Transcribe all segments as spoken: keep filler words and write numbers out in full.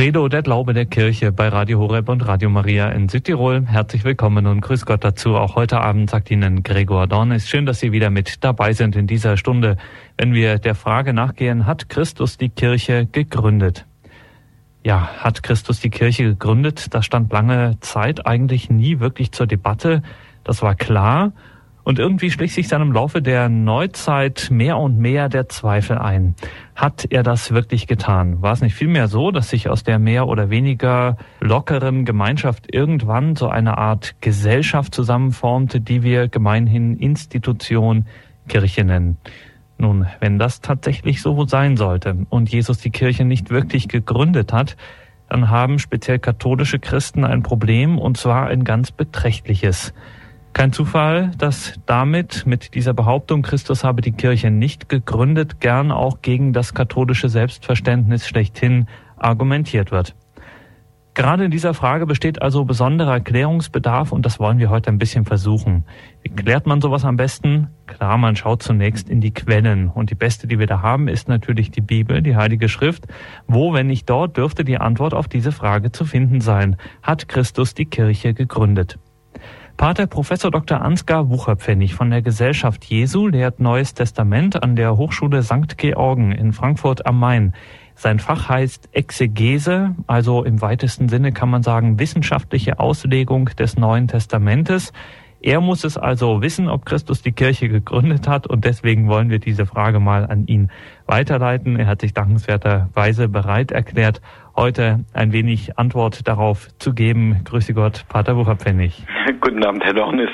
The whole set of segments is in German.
Credo, der Glaube der Kirche bei Radio Horeb und Radio Maria in Südtirol. Herzlich willkommen und grüß Gott dazu. Auch heute Abend sagt Ihnen Gregor Dornis. Schön, dass Sie wieder mit dabei sind in dieser Stunde, wenn wir der Frage nachgehen, hat Christus die Kirche gegründet? Ja, hat Christus die Kirche gegründet? Das stand lange Zeit eigentlich nie wirklich zur Debatte. Das war klar. Und irgendwie schlich sich dann im Laufe der Neuzeit mehr und mehr der Zweifel ein. Hat er das wirklich getan? War es nicht vielmehr so, dass sich aus der mehr oder weniger lockeren Gemeinschaft irgendwann so eine Art Gesellschaft zusammenformte, die wir gemeinhin Institution Kirche nennen? Nun, wenn das tatsächlich so sein sollte und Jesus die Kirche nicht wirklich gegründet hat, dann haben speziell katholische Christen ein Problem, und zwar ein ganz beträchtliches. Kein Zufall, dass damit, mit dieser Behauptung, Christus habe die Kirche nicht gegründet, gern auch gegen das katholische Selbstverständnis schlechthin argumentiert wird. Gerade in dieser Frage besteht also besonderer Klärungsbedarf, und das wollen wir heute ein bisschen versuchen. Wie klärt man sowas am besten? Klar, man schaut zunächst in die Quellen, und die beste, die wir da haben, ist natürlich die Bibel, die Heilige Schrift. Wo, wenn nicht dort, dürfte die Antwort auf diese Frage zu finden sein? Hat Christus die Kirche gegründet? Pater Professor Doktor Ansgar Wucherpfennig von der Gesellschaft Jesu lehrt Neues Testament an der Hochschule Sankt Georgen in Frankfurt am Main. Sein Fach heißt Exegese, also im weitesten Sinne kann man sagen wissenschaftliche Auslegung des Neuen Testamentes. Er muss es also wissen, ob Christus die Kirche gegründet hat, und deswegen wollen wir diese Frage mal an ihn weiterleiten. Er hat sich dankenswerterweise bereit erklärt, heute ein wenig Antwort darauf zu geben. Grüße Gott, Pater Wucherpfennig. Guten Abend, Herr Dornis.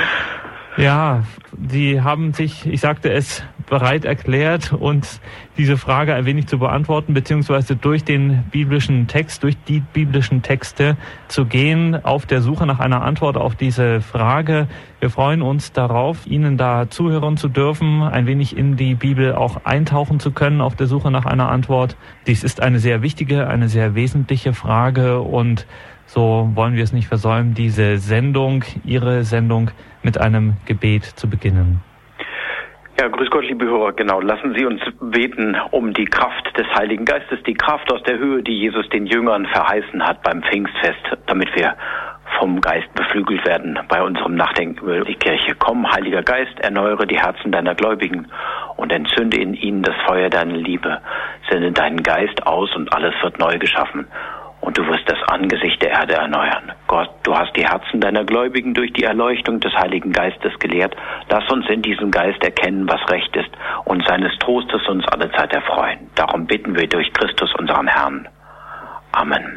Ja, Sie haben sich, ich sagte es, bereit erklärt, uns diese Frage ein wenig zu beantworten, beziehungsweise durch den biblischen Text, durch die biblischen Texte zu gehen, auf der Suche nach einer Antwort auf diese Frage. Wir freuen uns darauf, Ihnen da zuhören zu dürfen, ein wenig in die Bibel auch eintauchen zu können auf der Suche nach einer Antwort. Dies ist eine sehr wichtige, eine sehr wesentliche Frage, und so wollen wir es nicht versäumen, diese Sendung, Ihre Sendung, mit einem Gebet zu beginnen. Ja, grüß Gott, liebe Hörer. Genau, lassen Sie uns beten um die Kraft des Heiligen Geistes, die Kraft aus der Höhe, die Jesus den Jüngern verheißen hat beim Pfingstfest, damit wir vom Geist beflügelt werden bei unserem Nachdenken über die Kirche. Komm, Heiliger Geist, erneuere die Herzen deiner Gläubigen und entzünde in ihnen das Feuer deiner Liebe. Sende deinen Geist aus und alles wird neu geschaffen. Und du wirst das Angesicht der Erde erneuern. Gott, du hast die Herzen deiner Gläubigen durch die Erleuchtung des Heiligen Geistes gelehrt. Lass uns in diesem Geist erkennen, was recht ist, und seines Trostes uns alle Zeit erfreuen. Darum bitten wir durch Christus, unseren Herrn. Amen.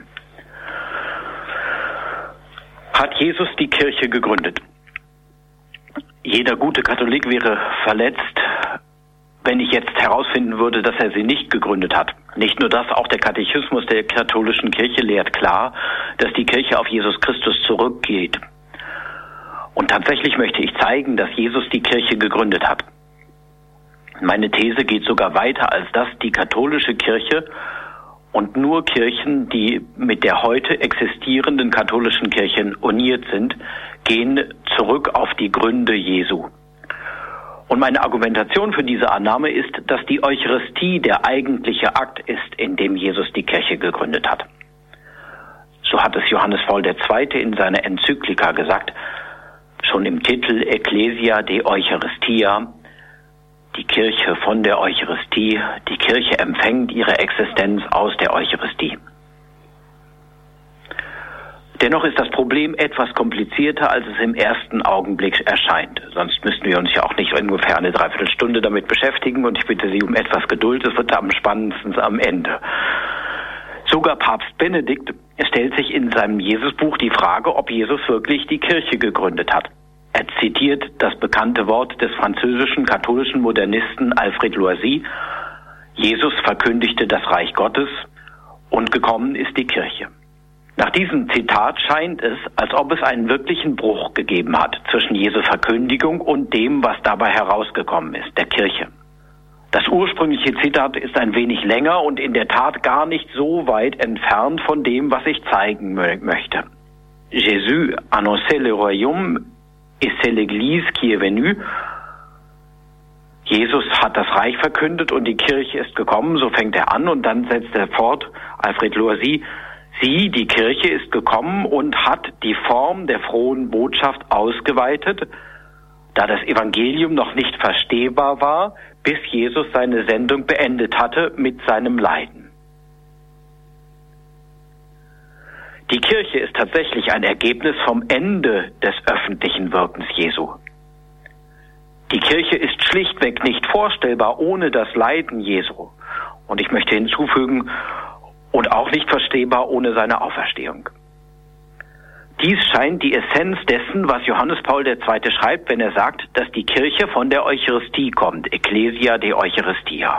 Hat Jesus die Kirche gegründet? Jeder gute Katholik wäre verletzt, wenn ich jetzt herausfinden würde, dass er sie nicht gegründet hat. Nicht nur das, auch der Katechismus der katholischen Kirche lehrt klar, dass die Kirche auf Jesus Christus zurückgeht. Und tatsächlich möchte ich zeigen, dass Jesus die Kirche gegründet hat. Meine These geht sogar weiter als das. Die katholische Kirche und nur Kirchen, die mit der heute existierenden katholischen Kirche uniert sind, gehen zurück auf die Gründe Jesu. Und meine Argumentation für diese Annahme ist, dass die Eucharistie der eigentliche Akt ist, in dem Jesus die Kirche gegründet hat. So hat es Johannes Paul der Zweite in seiner Enzyklika gesagt, schon im Titel Ecclesia de Eucharistia, die Kirche von der Eucharistie, die Kirche empfängt ihre Existenz aus der Eucharistie. Dennoch ist das Problem etwas komplizierter, als es im ersten Augenblick erscheint. Sonst müssten wir uns ja auch nicht ungefähr eine Dreiviertelstunde damit beschäftigen, und ich bitte Sie um etwas Geduld, es wird am spannendsten am Ende. Sogar Papst Benedikt stellt sich in seinem Jesusbuch die Frage, ob Jesus wirklich die Kirche gegründet hat. Er zitiert das bekannte Wort des französischen katholischen Modernisten Alfred Loisy: Jesus verkündigte das Reich Gottes, und gekommen ist die Kirche. Nach diesem Zitat scheint es, als ob es einen wirklichen Bruch gegeben hat zwischen Jesu Verkündigung und dem, was dabei herausgekommen ist, der Kirche. Das ursprüngliche Zitat ist ein wenig länger und in der Tat gar nicht so weit entfernt von dem, was ich zeigen mö- möchte. Jésus annonçait le royaume et c'est l'église qui est venue. Jesus hat das Reich verkündet und die Kirche ist gekommen, so fängt er an und dann setzt er fort, Alfred Loisy, sie, die Kirche, ist gekommen und hat die Form der frohen Botschaft ausgeweitet, da das Evangelium noch nicht verstehbar war, bis Jesus seine Sendung beendet hatte mit seinem Leiden. Die Kirche ist tatsächlich ein Ergebnis vom Ende des öffentlichen Wirkens Jesu. Die Kirche ist schlichtweg nicht vorstellbar ohne das Leiden Jesu. Und ich möchte hinzufügen, und auch nicht verstehbar ohne seine Auferstehung. Dies scheint die Essenz dessen, was Johannes Paul der Zweite schreibt, wenn er sagt, dass die Kirche von der Eucharistie kommt, Ecclesia de Eucharistia.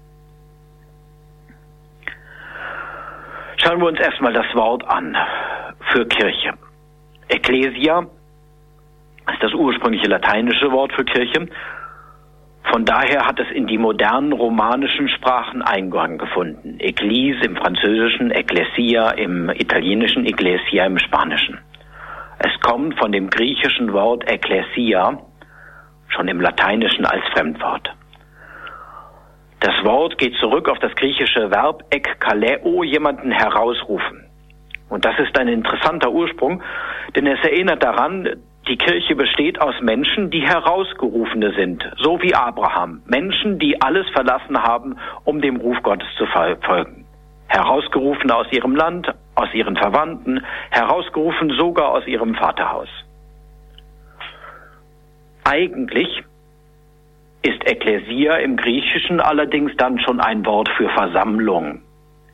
Schauen wir uns erstmal das Wort an für Kirche. Ecclesia ist das ursprüngliche lateinische Wort für Kirche. Von daher hat es in die modernen romanischen Sprachen Eingang gefunden. Église im Französischen, Ecclesia im Italienischen, Iglesia im Spanischen. Es kommt von dem griechischen Wort Ekklesia, schon im Lateinischen als Fremdwort. Das Wort geht zurück auf das griechische Verb ekkaleo, jemanden herausrufen. Und das ist ein interessanter Ursprung, denn es erinnert daran, die Kirche besteht aus Menschen, die Herausgerufene sind, so wie Abraham. Menschen, die alles verlassen haben, um dem Ruf Gottes zu folgen. Herausgerufene aus ihrem Land, aus ihren Verwandten, herausgerufen sogar aus ihrem Vaterhaus. Eigentlich ist Ekklesia im Griechischen allerdings dann schon ein Wort für Versammlung.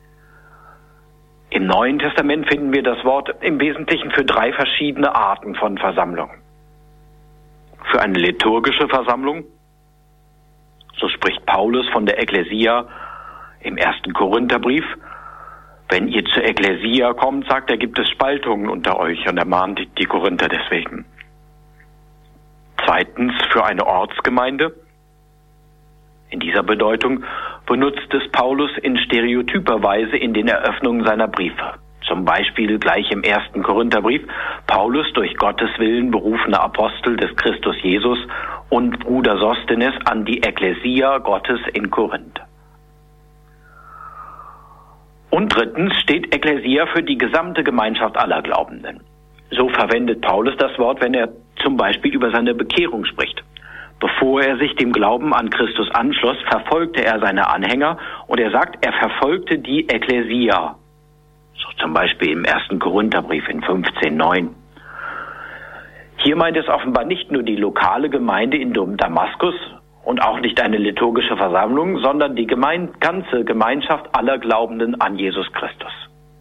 Im Neuen Testament finden wir das Wort im Wesentlichen für drei verschiedene Arten von Versammlung. Für eine liturgische Versammlung, so spricht Paulus von der Ekklesia im ersten Korintherbrief. Wenn ihr zur Ekklesia kommt, sagt er, gibt es Spaltungen unter euch, und er mahnt die Korinther deswegen. Zweitens für eine Ortsgemeinde. In dieser Bedeutung benutzt es Paulus in stereotyper Weise in den Eröffnungen seiner Briefe. Zum Beispiel gleich im ersten Korintherbrief, Paulus, durch Gottes Willen berufener Apostel des Christus Jesus, und Bruder Sosthenes an die Ekklesia Gottes in Korinth. Und drittens steht Ekklesia für die gesamte Gemeinschaft aller Glaubenden. So verwendet Paulus das Wort, wenn er zum Beispiel über seine Bekehrung spricht. Bevor er sich dem Glauben an Christus anschloss, verfolgte er seine Anhänger, und er sagt, er verfolgte die Ekklesia. So zum Beispiel im ersten Korintherbrief in fünfzehn neun. Hier meint es offenbar nicht nur die lokale Gemeinde in Damaskus und auch nicht eine liturgische Versammlung, sondern die gemein- ganze Gemeinschaft aller Glaubenden an Jesus Christus.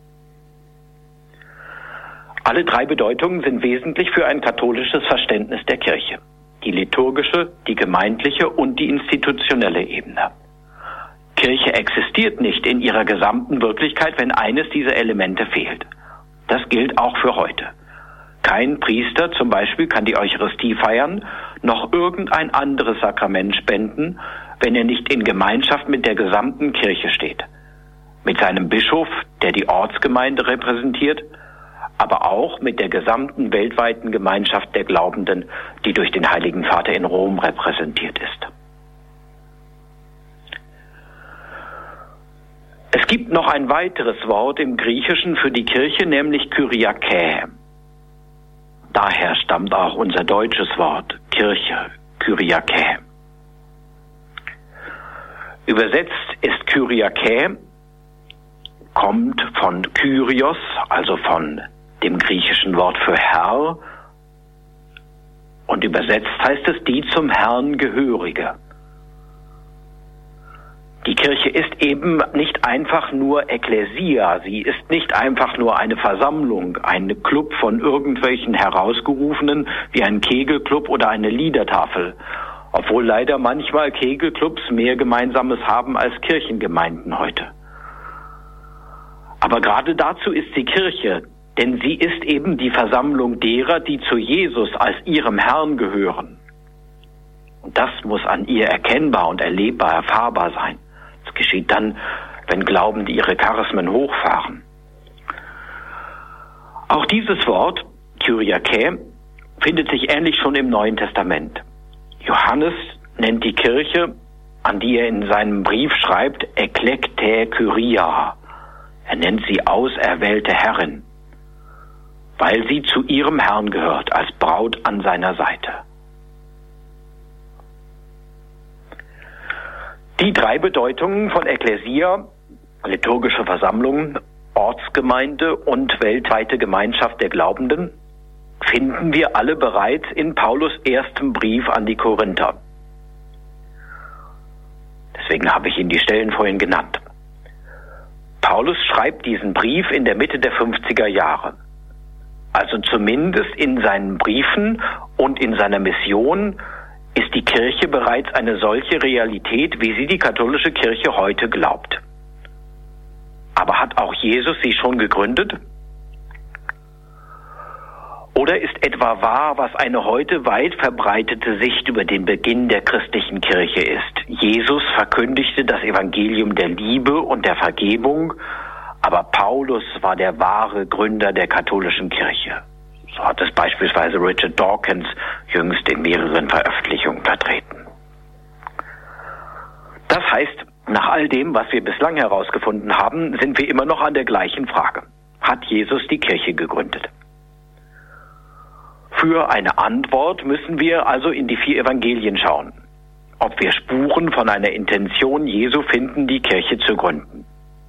Alle drei Bedeutungen sind wesentlich für ein katholisches Verständnis der Kirche. Die liturgische, die gemeindliche und die institutionelle Ebene. Kirche existiert nicht in ihrer gesamten Wirklichkeit, wenn eines dieser Elemente fehlt. Das gilt auch für heute. Kein Priester zum Beispiel kann die Eucharistie feiern, noch irgendein anderes Sakrament spenden, wenn er nicht in Gemeinschaft mit der gesamten Kirche steht. Mit seinem Bischof, der die Ortsgemeinde repräsentiert, aber auch mit der gesamten weltweiten Gemeinschaft der Glaubenden, die durch den Heiligen Vater in Rom repräsentiert ist. Es gibt noch ein weiteres Wort im Griechischen für die Kirche, nämlich Kyriake. Daher stammt auch unser deutsches Wort Kirche, Kyriake. Übersetzt ist Kyriake, kommt von Kyrios, also von dem griechischen Wort für Herr, und übersetzt heißt es die zum Herrn gehörige. Die Kirche ist eben nicht einfach nur Ekklesia, sie ist nicht einfach nur eine Versammlung, ein Club von irgendwelchen Herausgerufenen wie ein Kegelclub oder eine Liedertafel, obwohl leider manchmal Kegelclubs mehr Gemeinsames haben als Kirchengemeinden heute. Aber gerade dazu ist sie Kirche, denn sie ist eben die Versammlung derer, die zu Jesus als ihrem Herrn gehören. Und das muss an ihr erkennbar und erlebbar, erfahrbar sein. Das geschieht dann, wenn Glaubende ihre Charismen hochfahren. Auch dieses Wort, Kyriake, findet sich ähnlich schon im Neuen Testament. Johannes nennt die Kirche, an die er in seinem Brief schreibt, Eklekte Kyria. Er nennt sie auserwählte Herrin, weil sie zu ihrem Herrn gehört, als Braut an seiner Seite. Die drei Bedeutungen von Ekklesia, liturgische Versammlung, Ortsgemeinde und weltweite Gemeinschaft der Glaubenden, finden wir alle bereits in Paulus' erstem Brief an die Korinther. Deswegen habe ich Ihnen die Stellen vorhin genannt. Paulus schreibt diesen Brief in der Mitte der fünfziger Jahre. Also zumindest in seinen Briefen und in seiner Mission ist die Kirche bereits eine solche Realität, wie sie die katholische Kirche heute glaubt. Aber hat auch Jesus sie schon gegründet? Oder ist etwa wahr, was eine heute weit verbreitete Sicht über den Beginn der christlichen Kirche ist? Jesus verkündigte das Evangelium der Liebe und der Vergebung, aber Paulus war der wahre Gründer der katholischen Kirche. So hat es beispielsweise Richard Dawkins jüngst in mehreren Veröffentlichungen vertreten. Das heißt, nach all dem, was wir bislang herausgefunden haben, sind wir immer noch an der gleichen Frage. Hat Jesus die Kirche gegründet? Für eine Antwort müssen wir also in die vier Evangelien schauen, ob wir Spuren von einer Intention Jesu finden, die Kirche zu gründen.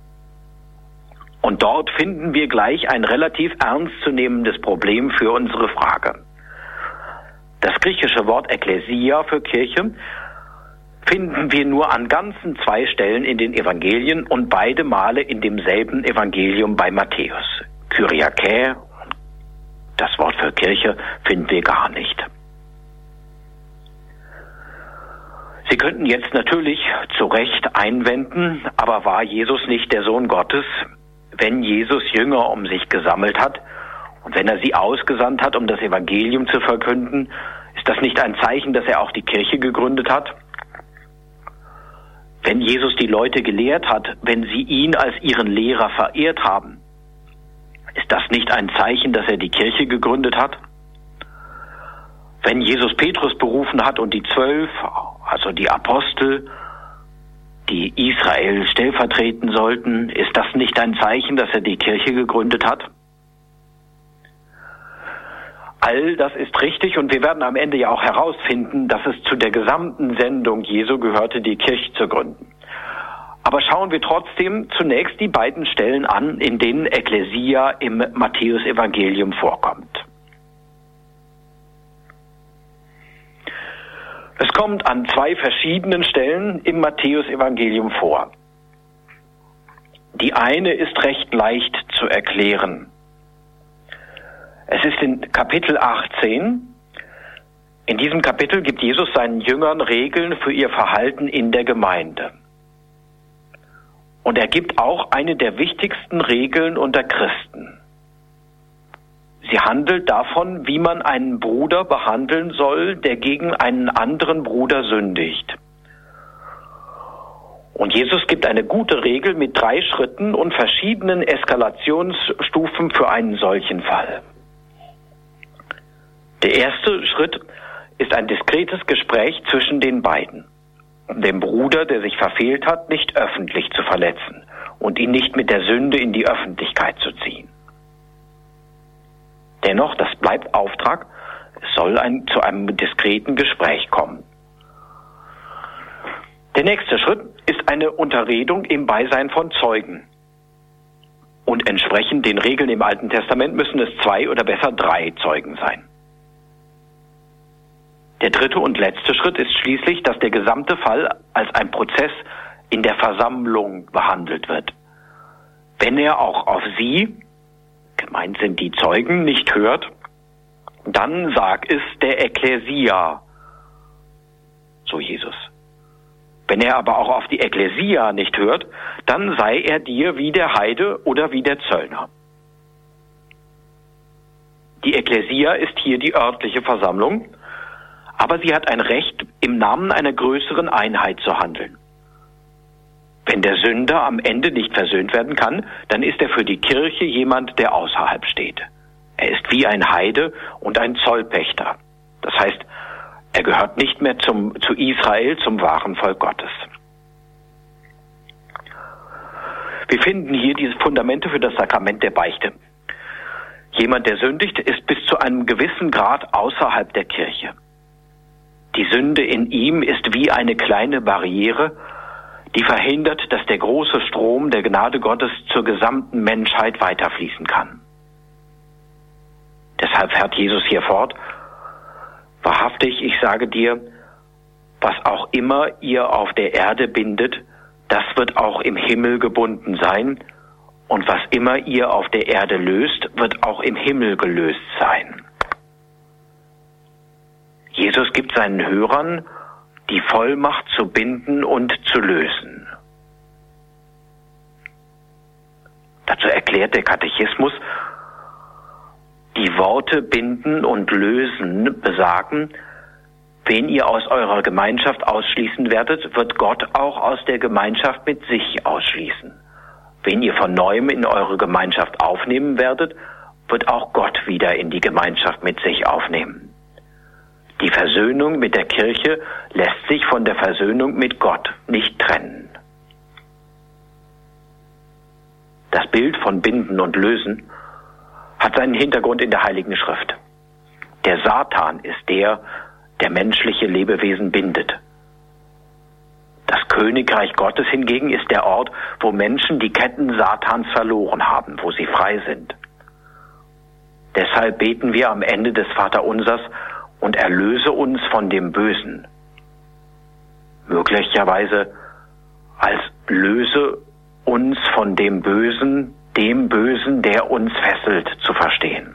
Und dort finden wir gleich ein relativ ernstzunehmendes Problem für unsere Frage. Das griechische Wort Ekklesia für Kirche finden wir nur an ganzen zwei Stellen in den Evangelien und beide Male in demselben Evangelium bei Matthäus. Kyriake, das Wort für Kirche, finden wir gar nicht. Sie könnten jetzt natürlich zu Recht einwenden, aber war Jesus nicht der Sohn Gottes? Wenn Jesus Jünger um sich gesammelt hat und wenn er sie ausgesandt hat, um das Evangelium zu verkünden, ist das nicht ein Zeichen, dass er auch die Kirche gegründet hat? Wenn Jesus die Leute gelehrt hat, wenn sie ihn als ihren Lehrer verehrt haben, ist das nicht ein Zeichen, dass er die Kirche gegründet hat? Wenn Jesus Petrus berufen hat und die Zwölf, also die Apostel, die Israel stellvertreten sollten, ist das nicht ein Zeichen, dass er die Kirche gegründet hat? All das ist richtig und wir werden am Ende ja auch herausfinden, dass es zu der gesamten Sendung Jesu gehörte, die Kirche zu gründen. Aber schauen wir trotzdem zunächst die beiden Stellen an, in denen Ekklesia im Matthäus-Evangelium vorkommt. Es kommt an zwei verschiedenen Stellen im Matthäus-Evangelium vor. Die eine ist recht leicht zu erklären. Es ist in Kapitel achtzehn. In diesem Kapitel gibt Jesus seinen Jüngern Regeln für ihr Verhalten in der Gemeinde. Und er gibt auch eine der wichtigsten Regeln unter Christen. Sie handelt davon, wie man einen Bruder behandeln soll, der gegen einen anderen Bruder sündigt. Und Jesus gibt eine gute Regel mit drei Schritten und verschiedenen Eskalationsstufen für einen solchen Fall. Der erste Schritt ist ein diskretes Gespräch zwischen den beiden, um den Bruder, der sich verfehlt hat, nicht öffentlich zu verletzen und ihn nicht mit der Sünde in die Öffentlichkeit zu ziehen. Dennoch, das bleibt Auftrag, es soll ein, zu einem diskreten Gespräch kommen. Der nächste Schritt ist eine Unterredung im Beisein von Zeugen. Und entsprechend den Regeln im Alten Testament müssen es zwei oder besser drei Zeugen sein. Der dritte und letzte Schritt ist schließlich, dass der gesamte Fall als ein Prozess in der Versammlung behandelt wird. Wenn er auch auf sie, gemeint sind die Zeugen, nicht hört, dann sag es der Ekklesia, so Jesus. Wenn er aber auch auf die Ekklesia nicht hört, dann sei er dir wie der Heide oder wie der Zöllner. Die Ekklesia ist hier die örtliche Versammlung, aber sie hat ein Recht, im Namen einer größeren Einheit zu handeln. Wenn der Sünder am Ende nicht versöhnt werden kann, dann ist er für die Kirche jemand, der außerhalb steht. Er ist wie ein Heide und ein Zollpächter. Das heißt, Er gehört nicht mehr zum, zu Israel, zum wahren Volk Gottes. Wir finden hier diese Fundamente für das Sakrament der Beichte. Jemand, der sündigt, ist bis zu einem gewissen Grad außerhalb der Kirche. Die Sünde in ihm ist wie eine kleine Barriere, die verhindert, dass der große Strom der Gnade Gottes zur gesamten Menschheit weiterfließen kann. Deshalb fährt Jesus hier fort: Wahrhaftig, ich sage dir, was auch immer ihr auf der Erde bindet, das wird auch im Himmel gebunden sein, und was immer ihr auf der Erde löst, wird auch im Himmel gelöst sein. Jesus gibt seinen Hörern die Vollmacht zu binden und zu lösen. Dazu erklärt der Katechismus, die Worte binden und lösen besagen, wen ihr aus eurer Gemeinschaft ausschließen werdet, wird Gott auch aus der Gemeinschaft mit sich ausschließen. Wen ihr von neuem in eure Gemeinschaft aufnehmen werdet, wird auch Gott wieder in die Gemeinschaft mit sich aufnehmen. Die Versöhnung mit der Kirche lässt sich von der Versöhnung mit Gott nicht trennen. Das Bild von Binden und Lösen hat seinen Hintergrund in der Heiligen Schrift. Der Satan ist der, der menschliche Lebewesen bindet. Das Königreich Gottes hingegen ist der Ort, wo Menschen die Ketten Satans verloren haben, wo sie frei sind. Deshalb beten wir am Ende des Vaterunsers: Und erlöse uns von dem Bösen. Möglicherweise als löse uns von dem Bösen, dem Bösen, der uns fesselt, zu verstehen.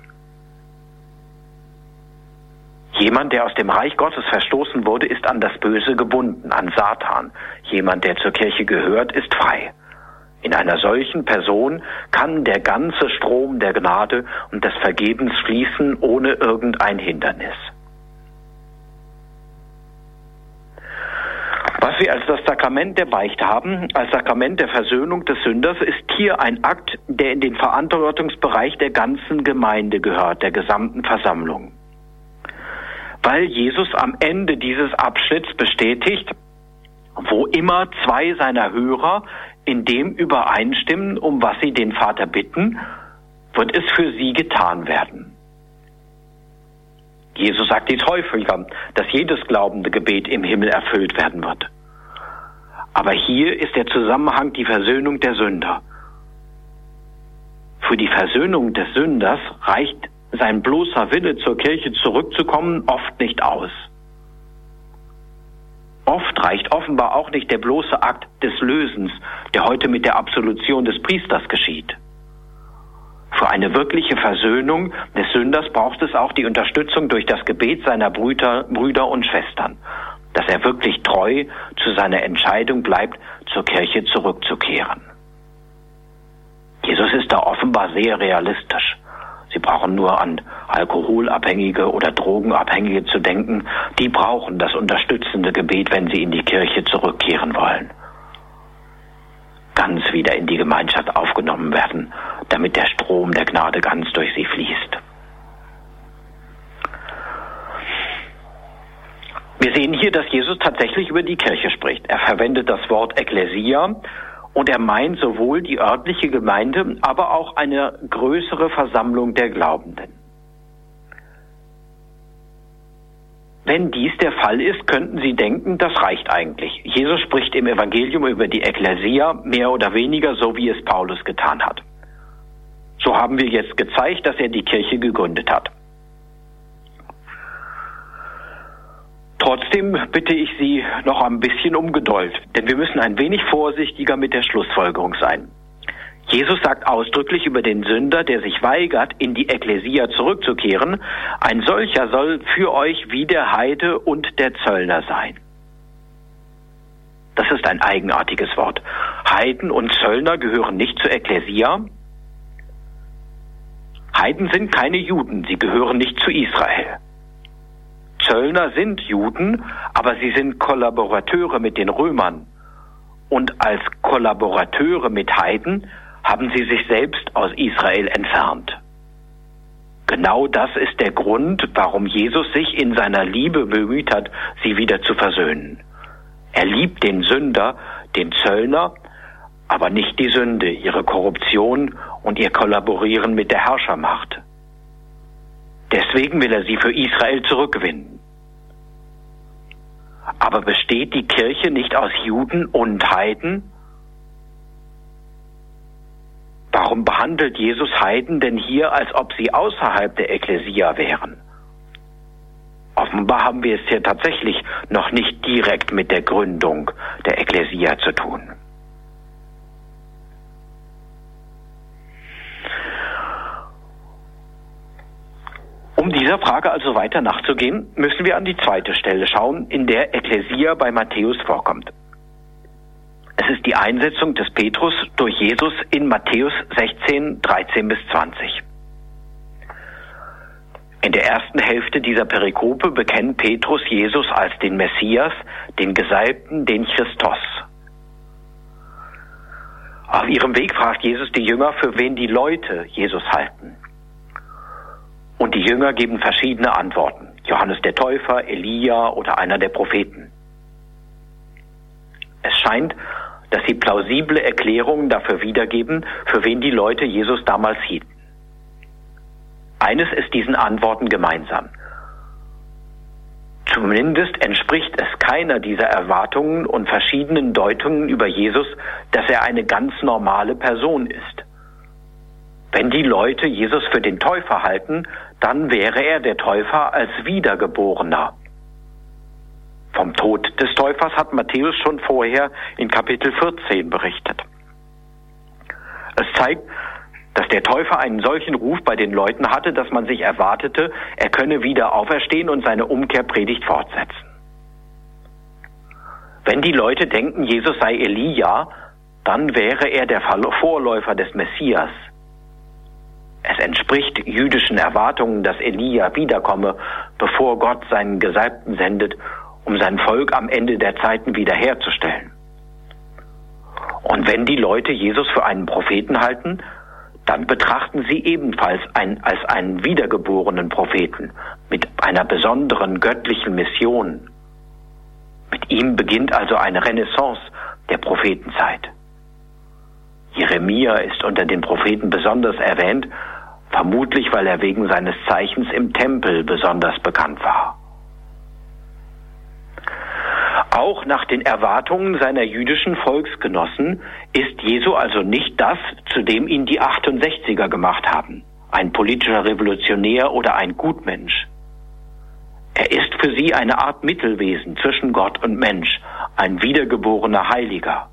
Jemand, der aus dem Reich Gottes verstoßen wurde, ist an das Böse gebunden, an Satan. Jemand, der zur Kirche gehört, ist frei. In einer solchen Person kann der ganze Strom der Gnade und des Vergebens fließen, ohne irgendein Hindernis. Was wir als das Sakrament der Beichte haben, als Sakrament der Versöhnung des Sünders, ist hier ein Akt, der in den Verantwortungsbereich der ganzen Gemeinde gehört, der gesamten Versammlung. Weil Jesus am Ende dieses Abschnitts bestätigt, wo immer zwei seiner Hörer in dem übereinstimmen, um was sie den Vater bitten, wird es für sie getan werden. Jesus sagt dies häufiger, dass jedes glaubende Gebet im Himmel erfüllt werden wird. Aber hier ist der Zusammenhang die Versöhnung der Sünder. Für die Versöhnung des Sünders reicht sein bloßer Wille, zur Kirche zurückzukommen, oft nicht aus. Oft reicht offenbar auch nicht der bloße Akt des Lösens, der heute mit der Absolution des Priesters geschieht. Für eine wirkliche Versöhnung des Sünders braucht es auch die Unterstützung durch das Gebet seiner Brüder, Brüder und Schwestern, dass er wirklich treu zu seiner Entscheidung bleibt, zur Kirche zurückzukehren. Jesus ist da offenbar sehr realistisch. Sie brauchen nur an Alkoholabhängige oder Drogenabhängige zu denken. Die brauchen das unterstützende Gebet, wenn sie in die Kirche zurückkehren wollen. Ganz wieder in die Gemeinschaft aufgenommen werden, damit der Strom der Gnade ganz durch sie fließt. Wir sehen hier, dass Jesus tatsächlich über die Kirche spricht. Er verwendet das Wort Ekklesia und er meint sowohl die örtliche Gemeinde, aber auch eine größere Versammlung der Glaubenden. Wenn dies der Fall ist, könnten Sie denken, das reicht eigentlich. Jesus spricht im Evangelium über die Ekklesia mehr oder weniger so, wie es Paulus getan hat. So haben wir jetzt gezeigt, dass er die Kirche gegründet hat. Trotzdem bitte ich Sie noch ein bisschen um Geduld, denn wir müssen ein wenig vorsichtiger mit der Schlussfolgerung sein. Jesus sagt ausdrücklich über den Sünder, der sich weigert, in die Ekklesia zurückzukehren: Ein solcher soll für euch wie der Heide und der Zöllner sein. Das ist ein eigenartiges Wort. Heiden und Zöllner gehören nicht zur Ekklesia. Heiden sind keine Juden, sie gehören nicht zu Israel. Zöllner sind Juden, aber sie sind Kollaborateure mit den Römern. Und als Kollaborateure mit Heiden haben sie sich selbst aus Israel entfernt. Genau das ist der Grund, warum Jesus sich in seiner Liebe bemüht hat, sie wieder zu versöhnen. Er liebt den Sünder, den Zöllner, aber nicht die Sünde, ihre Korruption und ihr Kollaborieren mit der Herrschermacht. Deswegen will er sie für Israel zurückgewinnen. Aber besteht die Kirche nicht aus Juden und Heiden? Warum behandelt Jesus Heiden denn hier, als ob sie außerhalb der Ekklesia wären? Offenbar haben wir es hier tatsächlich noch nicht direkt mit der Gründung der Ekklesia zu tun. Um dieser Frage also weiter nachzugehen, müssen wir an die zweite Stelle schauen, in der Ekklesia bei Matthäus vorkommt. Es ist die Einsetzung des Petrus durch Jesus in Matthäus sechzehn, dreizehn bis zwanzig. In der ersten Hälfte dieser Perikope bekennt Petrus Jesus als den Messias, den Gesalbten, den Christos. Auf ihrem Weg fragt Jesus die Jünger, für wen die Leute Jesus halten. Und die Jünger geben verschiedene Antworten. Johannes der Täufer, Elia oder einer der Propheten. Es scheint, dass sie plausible Erklärungen dafür wiedergeben, für wen die Leute Jesus damals hielten. Eines ist diesen Antworten gemeinsam. Zumindest entspricht es keiner dieser Erwartungen und verschiedenen Deutungen über Jesus, dass er eine ganz normale Person ist. Wenn die Leute Jesus für den Täufer halten, dann wäre er der Täufer als Wiedergeborener. Vom Tod des Täufers hat Matthäus schon vorher in Kapitel vierzehn berichtet. Es zeigt, dass der Täufer einen solchen Ruf bei den Leuten hatte, dass man sich erwartete, er könne wieder auferstehen und seine Umkehrpredigt fortsetzen. Wenn die Leute denken, Jesus sei Elia, dann wäre er der Vorläufer des Messias. Es entspricht jüdischen Erwartungen, dass Elia wiederkomme, bevor Gott seinen Gesalbten sendet, um sein Volk am Ende der Zeiten wiederherzustellen. Und wenn die Leute Jesus für einen Propheten halten, dann betrachten sie ebenfalls ein, als einen wiedergeborenen Propheten mit einer besonderen göttlichen Mission. Mit ihm beginnt also eine Renaissance der Prophetenzeit. Jeremia ist unter den Propheten besonders erwähnt, vermutlich weil er wegen seines Zeichens im Tempel besonders bekannt war. Auch nach den Erwartungen seiner jüdischen Volksgenossen ist Jesu also nicht das, zu dem ihn die achtundsechziger gemacht haben, ein politischer Revolutionär oder ein Gutmensch. Er ist für sie eine Art Mittelwesen zwischen Gott und Mensch, ein wiedergeborener Heiliger.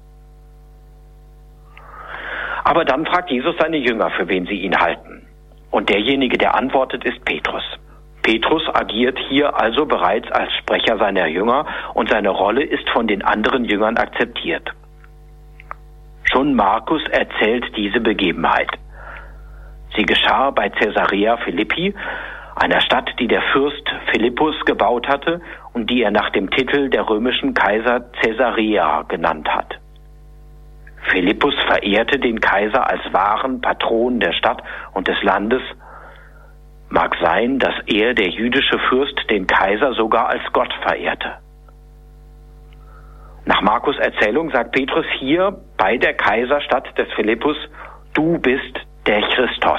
Aber dann fragt Jesus seine Jünger, für wen sie ihn halten. Und derjenige, der antwortet, ist Petrus. Petrus agiert hier also bereits als Sprecher seiner Jünger und seine Rolle ist von den anderen Jüngern akzeptiert. Schon Markus erzählt diese Begebenheit. Sie geschah bei Caesarea Philippi, einer Stadt, die der Fürst Philippus gebaut hatte und die er nach dem Titel der römischen Kaiser Caesarea genannt hat. Philippus verehrte den Kaiser als wahren Patron der Stadt und des Landes. Mag sein, dass er, der jüdische Fürst, den Kaiser sogar als Gott verehrte. Nach Markus' Erzählung sagt Petrus hier bei der Kaiserstadt des Philippus, du bist der Christos.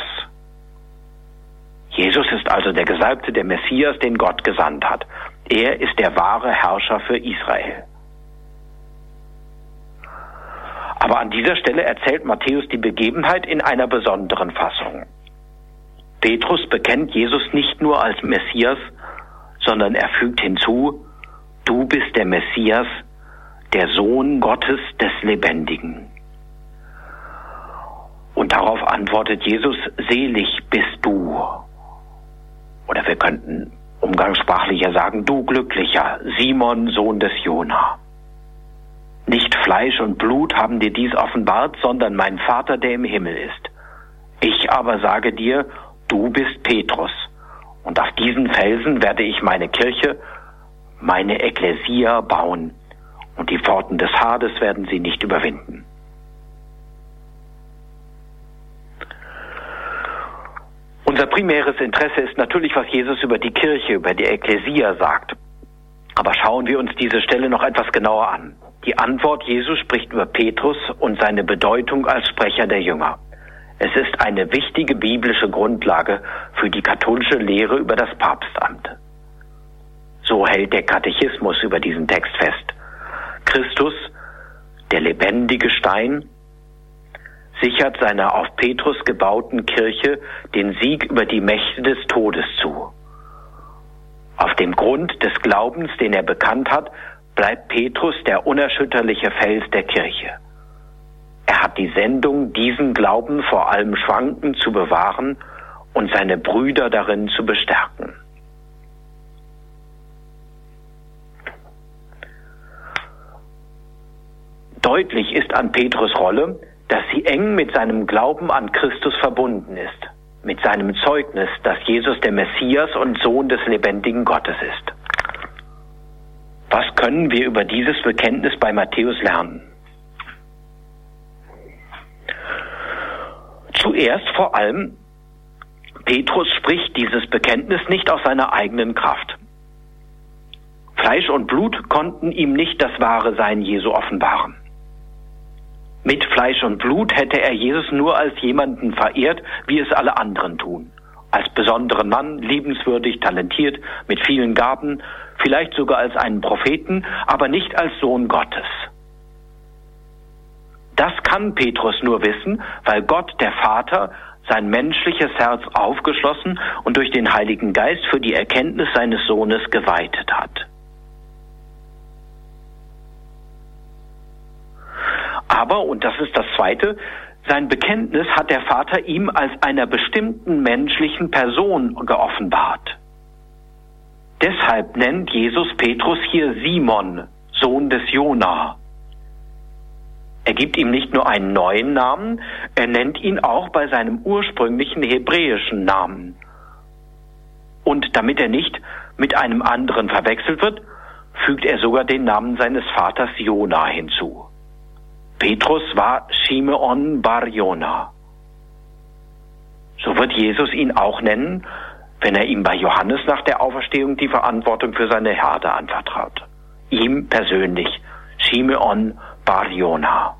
Jesus ist also der Gesalbte, der Messias, den Gott gesandt hat. Er ist der wahre Herrscher für Israel. Aber an dieser Stelle erzählt Matthäus die Begebenheit in einer besonderen Fassung. Petrus bekennt Jesus nicht nur als Messias, sondern er fügt hinzu, du bist der Messias, der Sohn Gottes des Lebendigen. Und darauf antwortet Jesus, selig bist du. Oder wir könnten umgangssprachlicher sagen, du Glücklicher, Simon, Sohn des Jona. Nicht Fleisch und Blut haben dir dies offenbart, sondern mein Vater, der im Himmel ist. Ich aber sage dir, du bist Petrus, und auf diesen Felsen werde ich meine Kirche, meine Ekklesia bauen, und die Pforten des Hades werden sie nicht überwinden. Unser primäres Interesse ist natürlich, was Jesus über die Kirche, über die Ekklesia sagt. Aber schauen wir uns diese Stelle noch etwas genauer an. Die Antwort Jesu spricht über Petrus und seine Bedeutung als Sprecher der Jünger. Es ist eine wichtige biblische Grundlage für die katholische Lehre über das Papstamt. So hält der Katechismus über diesen Text fest. Christus, der lebendige Stein, sichert seiner auf Petrus gebauten Kirche den Sieg über die Mächte des Todes zu. Auf dem Grund des Glaubens, den er bekannt hat, bleibt Petrus der unerschütterliche Fels der Kirche. Er hat die Sendung, diesen Glauben vor allem Schwanken zu bewahren und seine Brüder darin zu bestärken. Deutlich ist an Petrus' Rolle, dass sie eng mit seinem Glauben an Christus verbunden ist, mit seinem Zeugnis, dass Jesus der Messias und Sohn des lebendigen Gottes ist. Was können wir über dieses Bekenntnis bei Matthäus lernen? Zuerst vor allem, Petrus spricht dieses Bekenntnis nicht aus seiner eigenen Kraft. Fleisch und Blut konnten ihm nicht das wahre Sein Jesu offenbaren. Mit Fleisch und Blut hätte er Jesus nur als jemanden verehrt, wie es alle anderen tun. Als besonderen Mann, liebenswürdig, talentiert, mit vielen Gaben, vielleicht sogar als einen Propheten, aber nicht als Sohn Gottes. Das kann Petrus nur wissen, weil Gott, der Vater, sein menschliches Herz aufgeschlossen und durch den Heiligen Geist für die Erkenntnis seines Sohnes geweitet hat. Aber, und das ist das Zweite, sein Bekenntnis hat der Vater ihm als einer bestimmten menschlichen Person geoffenbart. Deshalb nennt Jesus Petrus hier Simon, Sohn des Jona. Er gibt ihm nicht nur einen neuen Namen, er nennt ihn auch bei seinem ursprünglichen hebräischen Namen. Und damit er nicht mit einem anderen verwechselt wird, fügt er sogar den Namen seines Vaters Jona hinzu. Petrus war Shimeon bar Jona. So wird Jesus ihn auch nennen, wenn er ihm bei Johannes nach der Auferstehung die Verantwortung für seine Herde anvertraut. Ihm persönlich, Shimeon bar Jona.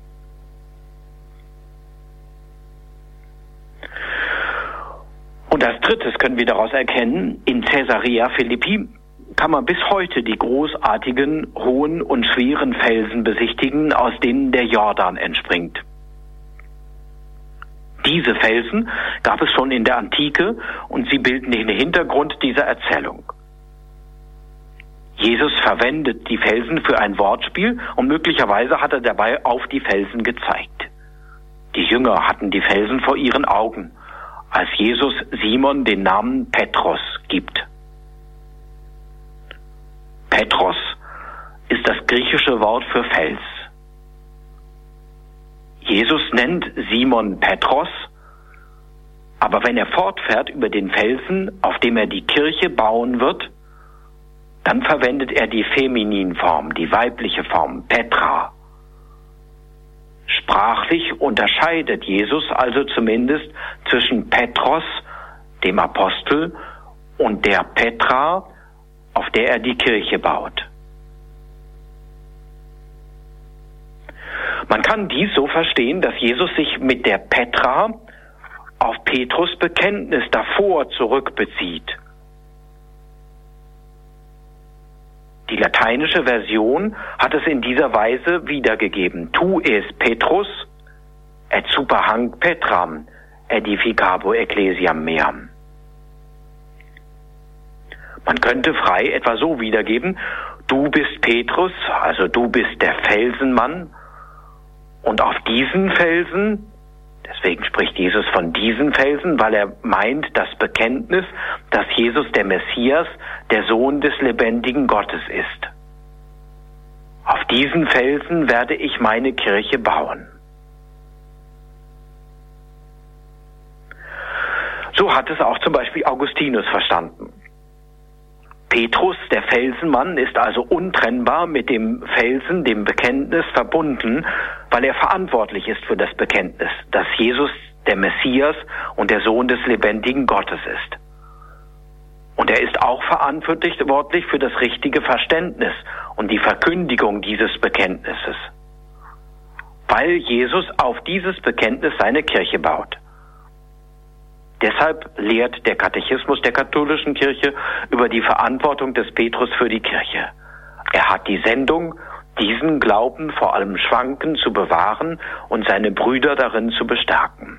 Und als drittes können wir daraus erkennen, in Caesarea Philippi kann man bis heute die großartigen, hohen und schweren Felsen besichtigen, aus denen der Jordan entspringt. Diese Felsen gab es schon in der Antike und sie bilden den Hintergrund dieser Erzählung. Jesus verwendet die Felsen für ein Wortspiel und möglicherweise hat er dabei auf die Felsen gezeigt. Die Jünger hatten die Felsen vor ihren Augen, als Jesus Simon den Namen Petros gibt. Petros ist das griechische Wort für Fels. Jesus nennt Simon Petros, aber wenn er fortfährt über den Felsen, auf dem er die Kirche bauen wird, dann verwendet er die Femininform, die weibliche Form, Petra. Sprachlich unterscheidet Jesus also zumindest zwischen Petros, dem Apostel, und der Petra, auf der er die Kirche baut. Man kann dies so verstehen, dass Jesus sich mit der Petra auf Petrus' Bekenntnis davor zurückbezieht. Die lateinische Version hat es in dieser Weise wiedergegeben. Tu es Petrus, et super hanc Petram, edificabo ecclesiam meam. Man könnte frei etwa so wiedergeben, du bist Petrus, also du bist der Felsenmann, und auf diesen Felsen, deswegen spricht Jesus von diesen Felsen, weil er meint das Bekenntnis, dass Jesus der Messias, der Sohn des lebendigen Gottes ist. Auf diesen Felsen werde ich meine Kirche bauen. So hat es auch zum Beispiel Augustinus verstanden. Petrus, der Felsenmann, ist also untrennbar mit dem Felsen, dem Bekenntnis verbunden, weil er verantwortlich ist für das Bekenntnis, dass Jesus der Messias und der Sohn des lebendigen Gottes ist. Und er ist auch verantwortlich wortlich für das richtige Verständnis und die Verkündigung dieses Bekenntnisses, weil Jesus auf dieses Bekenntnis seine Kirche baut. Deshalb lehrt der Katechismus der katholischen Kirche über die Verantwortung des Petrus für die Kirche. Er hat die Sendung, diesen Glauben vor allem Schwanken zu bewahren und seine Brüder darin zu bestärken.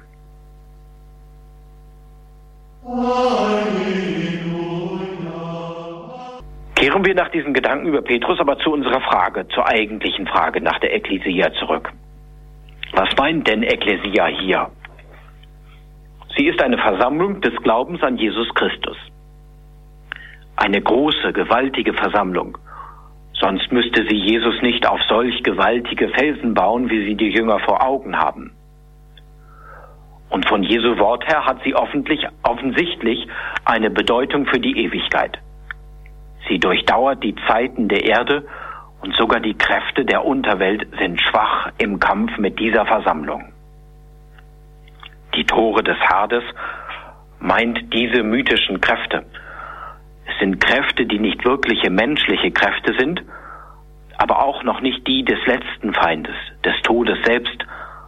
Kehren wir nach diesen Gedanken über Petrus aber zu unserer Frage, zur eigentlichen Frage nach der Ekklesia zurück. Was meint denn Ekklesia hier? Sie ist eine Versammlung des Glaubens an Jesus Christus. Eine große, gewaltige Versammlung. Sonst müsste sie Jesus nicht auf solch gewaltige Felsen bauen, wie sie die Jünger vor Augen haben. Und von Jesu Wort her hat sie offentlich, offensichtlich eine Bedeutung für die Ewigkeit. Sie durchdauert die Zeiten der Erde und sogar die Kräfte der Unterwelt sind schwach im Kampf mit dieser Versammlung. Die Tore des Hades meint diese mythischen Kräfte. Es sind Kräfte, die nicht wirkliche menschliche Kräfte sind, aber auch noch nicht die des letzten Feindes, des Todes selbst,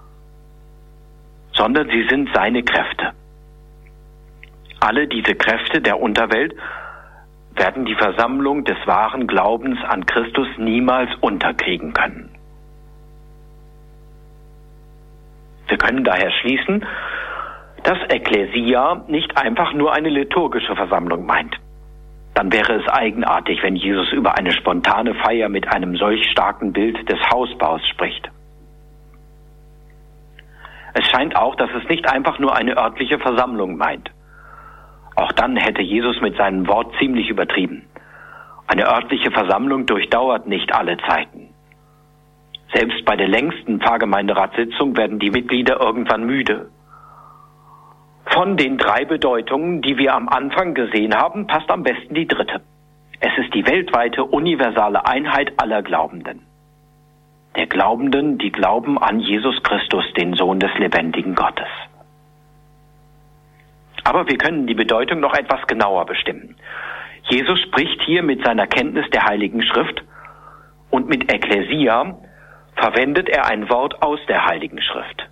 sondern sie sind seine Kräfte. Alle diese Kräfte der Unterwelt werden die Versammlung des wahren Glaubens an Christus niemals unterkriegen können. Wir können daher schließen, dass Ekklesia nicht einfach nur eine liturgische Versammlung meint. Dann wäre es eigenartig, wenn Jesus über eine spontane Feier mit einem solch starken Bild des Hausbaus spricht. Es scheint auch, dass es nicht einfach nur eine örtliche Versammlung meint. Auch dann hätte Jesus mit seinem Wort ziemlich übertrieben. Eine örtliche Versammlung durchdauert nicht alle Zeiten. Selbst bei der längsten Pfarrgemeinderatssitzung werden die Mitglieder irgendwann müde. Von den drei Bedeutungen, die wir am Anfang gesehen haben, passt am besten die dritte. Es ist die weltweite universale Einheit aller Glaubenden. Der Glaubenden, die glauben an Jesus Christus, den Sohn des lebendigen Gottes. Aber wir können die Bedeutung noch etwas genauer bestimmen. Jesus spricht hier mit seiner Kenntnis der Heiligen Schrift und mit Ekklesia verwendet er ein Wort aus der Heiligen Schrift.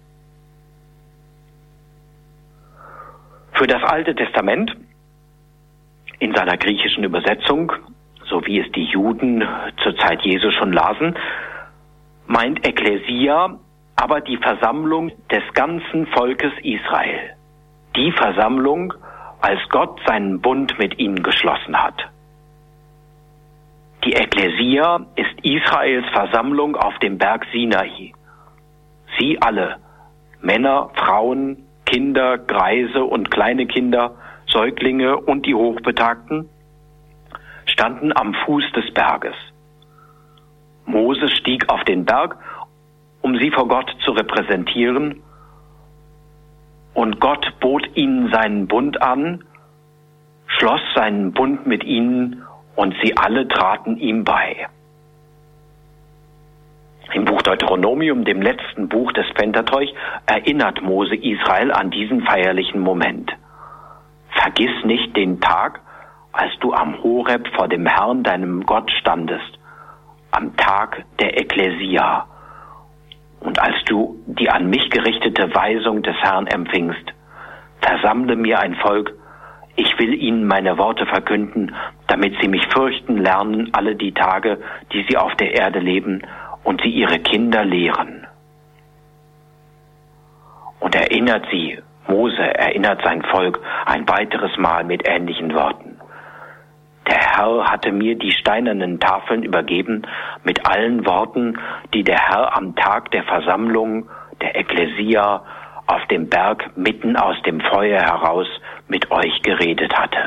Für das Alte Testament, in seiner griechischen Übersetzung, so wie es die Juden zur Zeit Jesu schon lasen, meint Ekklesia aber die Versammlung des ganzen Volkes Israel. Die Versammlung, als Gott seinen Bund mit ihnen geschlossen hat. Die Ekklesia ist Israels Versammlung auf dem Berg Sinai. Sie alle, Männer, Frauen, Kinder, Greise und kleine Kinder, Säuglinge und die Hochbetagten, standen am Fuß des Berges. Mose stieg auf den Berg, um sie vor Gott zu repräsentieren, und Gott bot ihnen seinen Bund an, schloss seinen Bund mit ihnen und sie alle traten ihm bei. Im Buch Deuteronomium, dem letzten Buch des Pentateuch, erinnert Mose Israel an diesen feierlichen Moment. Vergiss nicht den Tag, als du am Horeb vor dem Herrn, deinem Gott, standest, am Tag der Ekklesia, und als du die an mich gerichtete Weisung des Herrn empfingst. Versammle mir ein Volk, ich will ihnen meine Worte verkünden, damit sie mich fürchten lernen alle die Tage, die sie auf der Erde leben, und sie ihre Kinder lehren. Und erinnert sie, Mose erinnert sein Volk ein weiteres Mal mit ähnlichen Worten. Der Herr hatte mir die steinernen Tafeln übergeben mit allen Worten, die der Herr am Tag der Versammlung, der Ekklesia, auf dem Berg mitten aus dem Feuer heraus mit euch geredet hatte.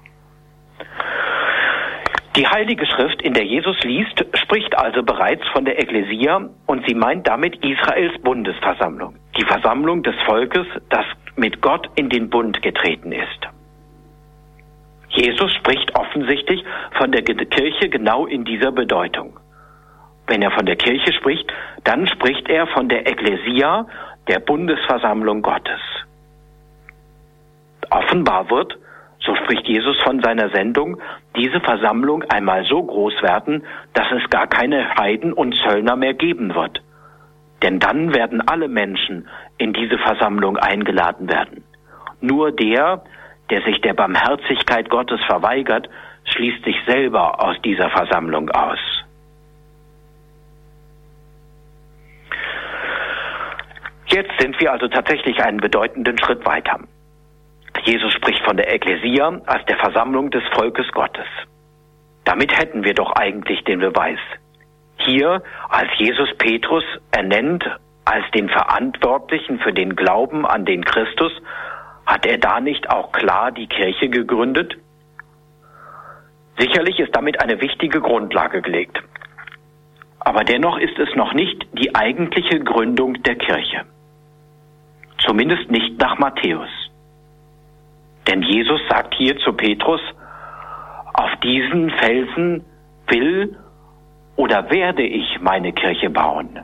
Die Heilige Schrift, in der Jesus liest, spricht also bereits von der Ekklesia und sie meint damit Israels Bundesversammlung, die Versammlung des Volkes, das mit Gott in den Bund getreten ist. Jesus spricht offensichtlich von der Kirche genau in dieser Bedeutung. Wenn er von der Kirche spricht, dann spricht er von der Ekklesia, der Bundesversammlung Gottes. offenbar wird, so spricht Jesus von seiner Sendung, diese Versammlung einmal so groß werden, dass es gar keine Heiden und Zöllner mehr geben wird. Denn dann werden alle Menschen in diese Versammlung eingeladen werden. Nur der, der sich der Barmherzigkeit Gottes verweigert, schließt sich selber aus dieser Versammlung aus. Jetzt sind wir also tatsächlich einen bedeutenden Schritt weiter. Jesus spricht von der Ekklesia als der Versammlung des Volkes Gottes. Damit hätten wir doch eigentlich den Beweis. Hier, als Jesus Petrus ernennt als den Verantwortlichen für den Glauben an den Christus, hat er da nicht auch klar die Kirche gegründet? Sicherlich ist damit eine wichtige Grundlage gelegt. Aber dennoch ist es noch nicht die eigentliche Gründung der Kirche. Zumindest nicht nach Matthäus. Denn Jesus sagt hier zu Petrus, auf diesen Felsen will oder werde ich meine Kirche bauen.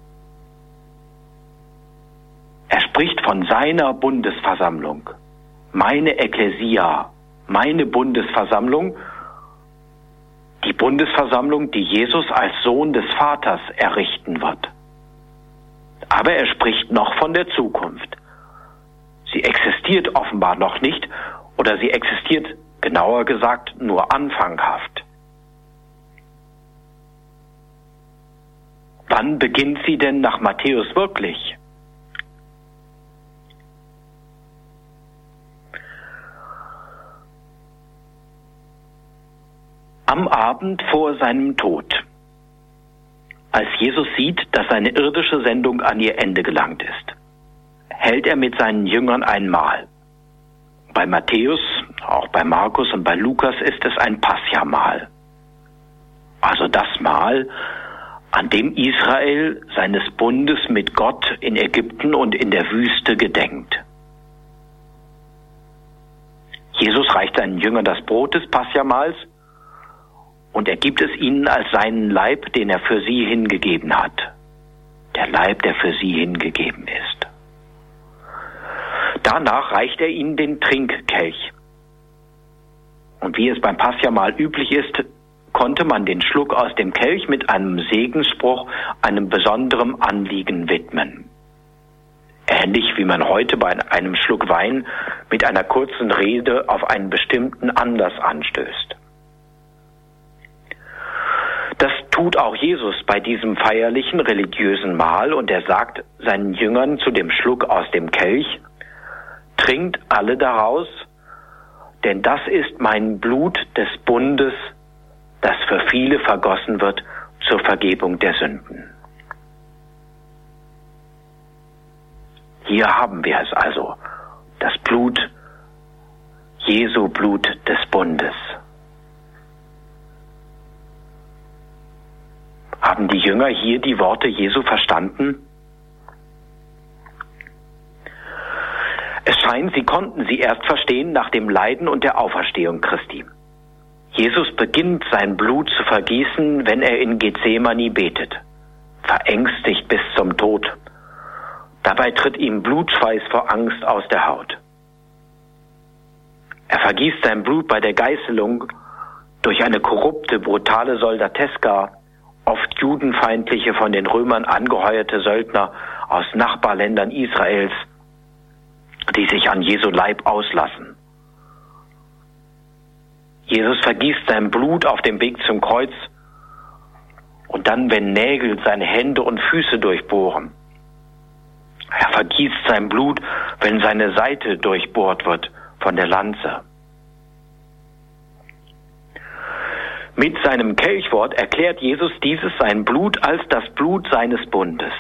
Er spricht von seiner Bundesversammlung, meine Ekklesia, meine Bundesversammlung, die Bundesversammlung, die Jesus als Sohn des Vaters errichten wird. Aber er spricht noch von der Zukunft. Sie existiert offenbar noch nicht, oder sie existiert, genauer gesagt, nur anfanghaft. Wann beginnt sie denn nach Matthäus wirklich? Am Abend vor seinem Tod, als Jesus sieht, dass seine irdische Sendung an ihr Ende gelangt ist, hält er mit seinen Jüngern ein Mahl. Bei Matthäus, auch bei Markus und bei Lukas ist es ein Pascha-Mahl. Also das Mahl, an dem Israel seines Bundes mit Gott in Ägypten und in der Wüste gedenkt. Jesus reicht seinen Jüngern das Brot des Pascha-Mahls und er gibt es ihnen als seinen Leib, den er für sie hingegeben hat. Der Leib, der für sie hingegeben ist. Danach reicht er ihnen den Trinkkelch. Und wie es beim Pascha-Mahl üblich ist, konnte man den Schluck aus dem Kelch mit einem Segensspruch einem besonderen Anliegen widmen. Ähnlich wie man heute bei einem Schluck Wein mit einer kurzen Rede auf einen bestimmten Anlass anstößt. Das tut auch Jesus bei diesem feierlichen religiösen Mahl und er sagt seinen Jüngern zu dem Schluck aus dem Kelch: Trinkt alle daraus, denn das ist mein Blut des Bundes, das für viele vergossen wird zur Vergebung der Sünden. Hier haben wir es also, das Blut, Jesu Blut des Bundes. Haben die Jünger hier die Worte Jesu verstanden? Es scheint, sie konnten sie erst verstehen nach dem Leiden und der Auferstehung Christi. Jesus beginnt sein Blut zu vergießen, wenn er in Gethsemane betet, verängstigt bis zum Tod. Dabei tritt ihm Blutschweiß vor Angst aus der Haut. Er vergießt sein Blut bei der Geißelung durch eine korrupte, brutale Soldateska, oft judenfeindliche, von den Römern angeheuerte Söldner aus Nachbarländern Israels, die sich an Jesu Leib auslassen. Jesus vergießt sein Blut auf dem Weg zum Kreuz und dann, wenn Nägel seine Hände und Füße durchbohren. Er vergießt sein Blut, wenn seine Seite durchbohrt wird von der Lanze. Mit seinem Kelchwort erklärt Jesus dieses sein Blut als das Blut seines Bundes.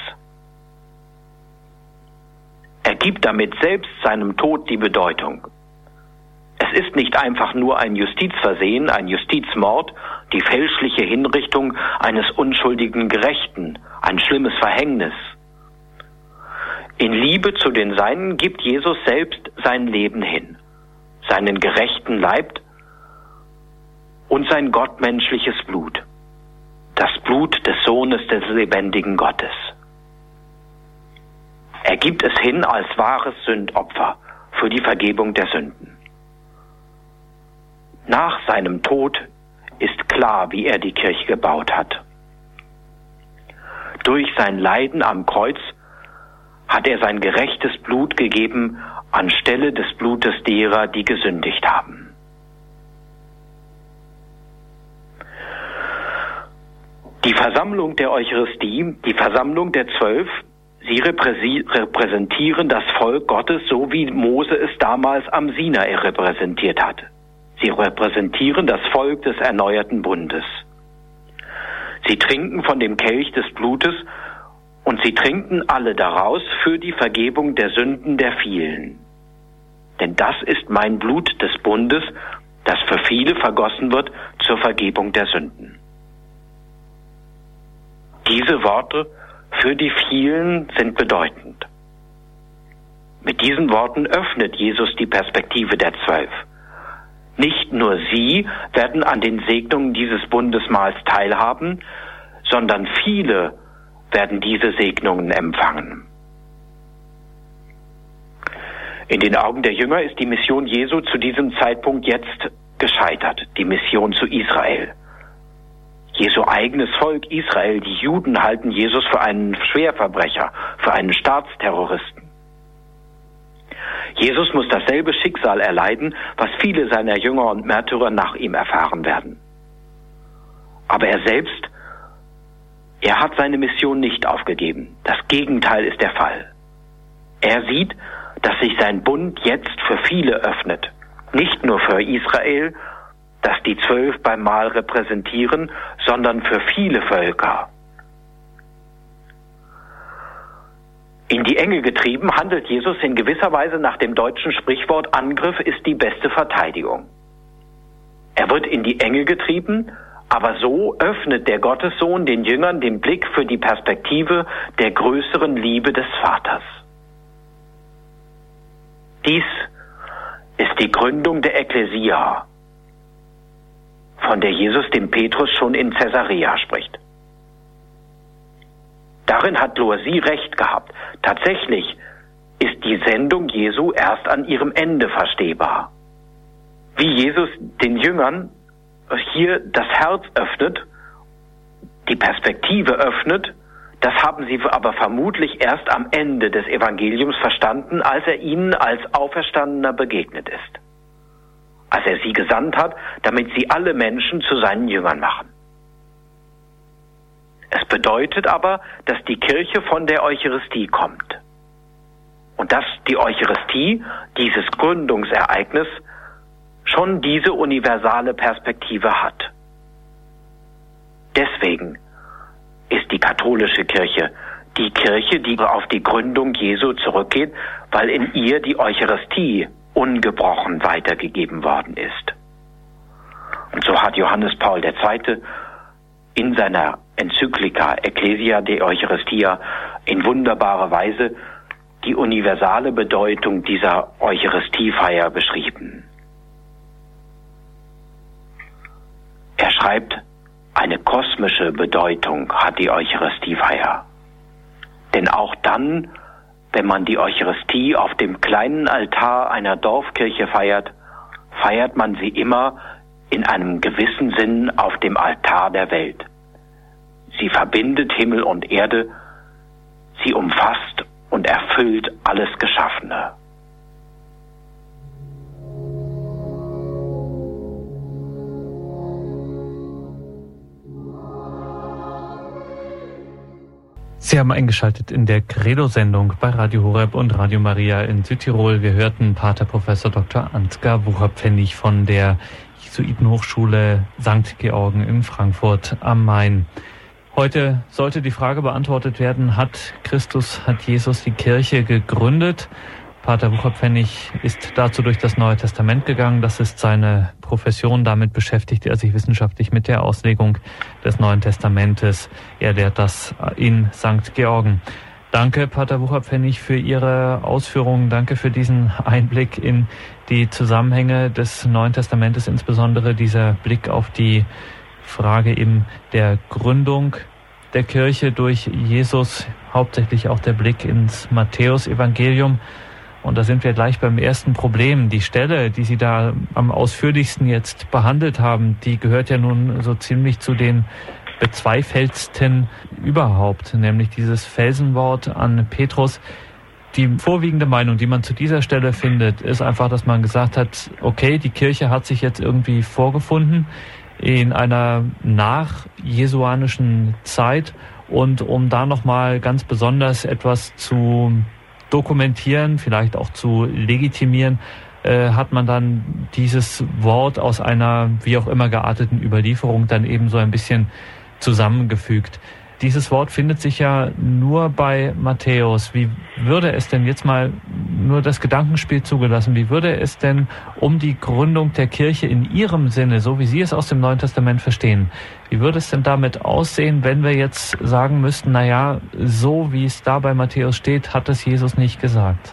Er gibt damit selbst seinem Tod die Bedeutung. Es ist nicht einfach nur ein Justizversehen, ein Justizmord, die fälschliche Hinrichtung eines unschuldigen Gerechten, ein schlimmes Verhängnis. In Liebe zu den Seinen gibt Jesus selbst sein Leben hin, seinen gerechten Leib und sein gottmenschliches Blut, das Blut des Sohnes des lebendigen Gottes. Er gibt es hin als wahres Sündopfer, für die Vergebung der Sünden. Nach seinem Tod ist klar, wie er die Kirche gebaut hat. Durch sein Leiden am Kreuz hat er sein gerechtes Blut gegeben anstelle des Blutes derer, die gesündigt haben. Die Versammlung der Eucharistie, die Versammlung der Zwölf, sie repräsentieren das Volk Gottes, so wie Mose es damals am Sinai repräsentiert hat. Sie repräsentieren das Volk des erneuerten Bundes. Sie trinken von dem Kelch des Blutes und sie trinken alle daraus für die Vergebung der Sünden der vielen. Denn das ist mein Blut des Bundes, das für viele vergossen wird zur Vergebung der Sünden. Diese Worte für die vielen sind bedeutend. Mit diesen Worten öffnet Jesus die Perspektive der Zwölf. Nicht nur sie werden an den Segnungen dieses Bundesmahls teilhaben, sondern viele werden diese Segnungen empfangen. In den Augen der Jünger ist die Mission Jesu zu diesem Zeitpunkt jetzt gescheitert, die Mission zu Israel. Jesu eigenes Volk Israel, die Juden, halten Jesus für einen Schwerverbrecher, für einen Staatsterroristen. Jesus muss dasselbe Schicksal erleiden, was viele seiner Jünger und Märtyrer nach ihm erfahren werden. Aber er selbst, er hat seine Mission nicht aufgegeben. Das Gegenteil ist der Fall. Er sieht, dass sich sein Bund jetzt für viele öffnet. Nicht nur für Israel, das die Zwölf beim Mahl repräsentieren, sondern für viele Völker. In die Enge getrieben handelt Jesus in gewisser Weise nach dem deutschen Sprichwort: Angriff ist die beste Verteidigung. Er wird in die Enge getrieben, aber so öffnet der Gottessohn den Jüngern den Blick für die Perspektive der größeren Liebe des Vaters. Dies ist die Gründung der Ekklesia, von der Jesus dem Petrus schon in Caesarea spricht. Darin hat Loisy recht gehabt. Tatsächlich ist die Sendung Jesu erst an ihrem Ende verstehbar. Wie Jesus den Jüngern hier das Herz öffnet, die Perspektive öffnet, das haben sie aber vermutlich erst am Ende des Evangeliums verstanden, als er ihnen als Auferstandener begegnet ist. Als er sie gesandt hat, damit sie alle Menschen zu seinen Jüngern machen. Es bedeutet aber, dass die Kirche von der Eucharistie kommt. Und dass die Eucharistie, dieses Gründungsereignis, schon diese universale Perspektive hat. Deswegen ist die katholische Kirche die Kirche, die auf die Gründung Jesu zurückgeht, weil in ihr die Eucharistie ungebrochen weitergegeben worden ist. Und so hat Johannes Paul der Zweite in seiner Enzyklika Ecclesia de Eucharistia in wunderbarer Weise die universale Bedeutung dieser Eucharistiefeier beschrieben. Er schreibt, eine kosmische Bedeutung hat die Eucharistiefeier. Denn auch dann, wenn man die Eucharistie auf dem kleinen Altar einer Dorfkirche feiert, feiert man sie immer in einem gewissen Sinn auf dem Altar der Welt. Sie verbindet Himmel und Erde, sie umfasst und erfüllt alles Geschaffene. Sie haben eingeschaltet in der Credo-Sendung bei Radio Horeb und Radio Maria in Südtirol. Wir hörten Pater Professor Doktor Ansgar Wucherpfennig von der Jesuitenhochschule Sankt Georgen in Frankfurt am Main. Heute sollte die Frage beantwortet werden, hat Christus, hat Jesus die Kirche gegründet? Pater Wucherpfennig ist dazu durch das Neue Testament gegangen. Das ist seine Profession. Damit beschäftigt er sich wissenschaftlich mit der Auslegung des Neuen Testamentes. Er lehrt das in Sankt Georgen. Danke, Pater Wucherpfennig, für Ihre Ausführungen. Danke für diesen Einblick in die Zusammenhänge des Neuen Testamentes, insbesondere dieser Blick auf die Frage eben der Gründung der Kirche durch Jesus, hauptsächlich auch der Blick ins Matthäus-Evangelium. Und da sind wir gleich beim ersten Problem. Die Stelle, die Sie da am ausführlichsten jetzt behandelt haben, die gehört ja nun so ziemlich zu den bezweifelsten überhaupt, nämlich dieses Felsenwort an Petrus. Die vorwiegende Meinung, die man zu dieser Stelle findet, ist einfach, dass man gesagt hat, okay, die Kirche hat sich jetzt irgendwie vorgefunden in einer nachjesuanischen Zeit, und um da nochmal ganz besonders etwas zu dokumentieren, vielleicht auch zu legitimieren, äh, hat man dann dieses Wort aus einer wie auch immer gearteten Überlieferung dann eben so ein bisschen zusammengefügt. Dieses Wort findet sich ja nur bei Matthäus. Wie würde es denn jetzt mal nur das Gedankenspiel zugelassen, wie würde es denn um die Gründung der Kirche in Ihrem Sinne, so wie Sie es aus dem Neuen Testament verstehen, wie würde es denn damit aussehen, wenn wir jetzt sagen müssten, na ja, so wie es da bei Matthäus steht, hat es Jesus nicht gesagt?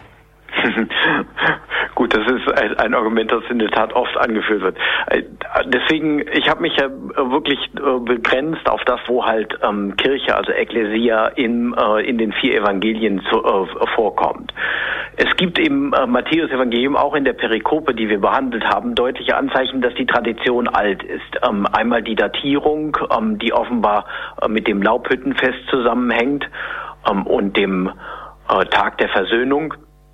Gut, das ist ein, ein Argument, das in der Tat oft angeführt wird. Deswegen, ich habe mich ja wirklich begrenzt auf das, wo halt ähm, Kirche, also Ekklesia, in, äh, in den vier Evangelien zu, äh, vorkommt. Es gibt im äh, Matthäus-Evangelium auch in der Perikope, die wir behandelt haben, deutliche Anzeichen, dass die Tradition alt ist. Ähm, einmal die Datierung, ähm, die offenbar äh, mit dem Laubhüttenfest zusammenhängt ähm, und dem äh, Tag der Versöhnung,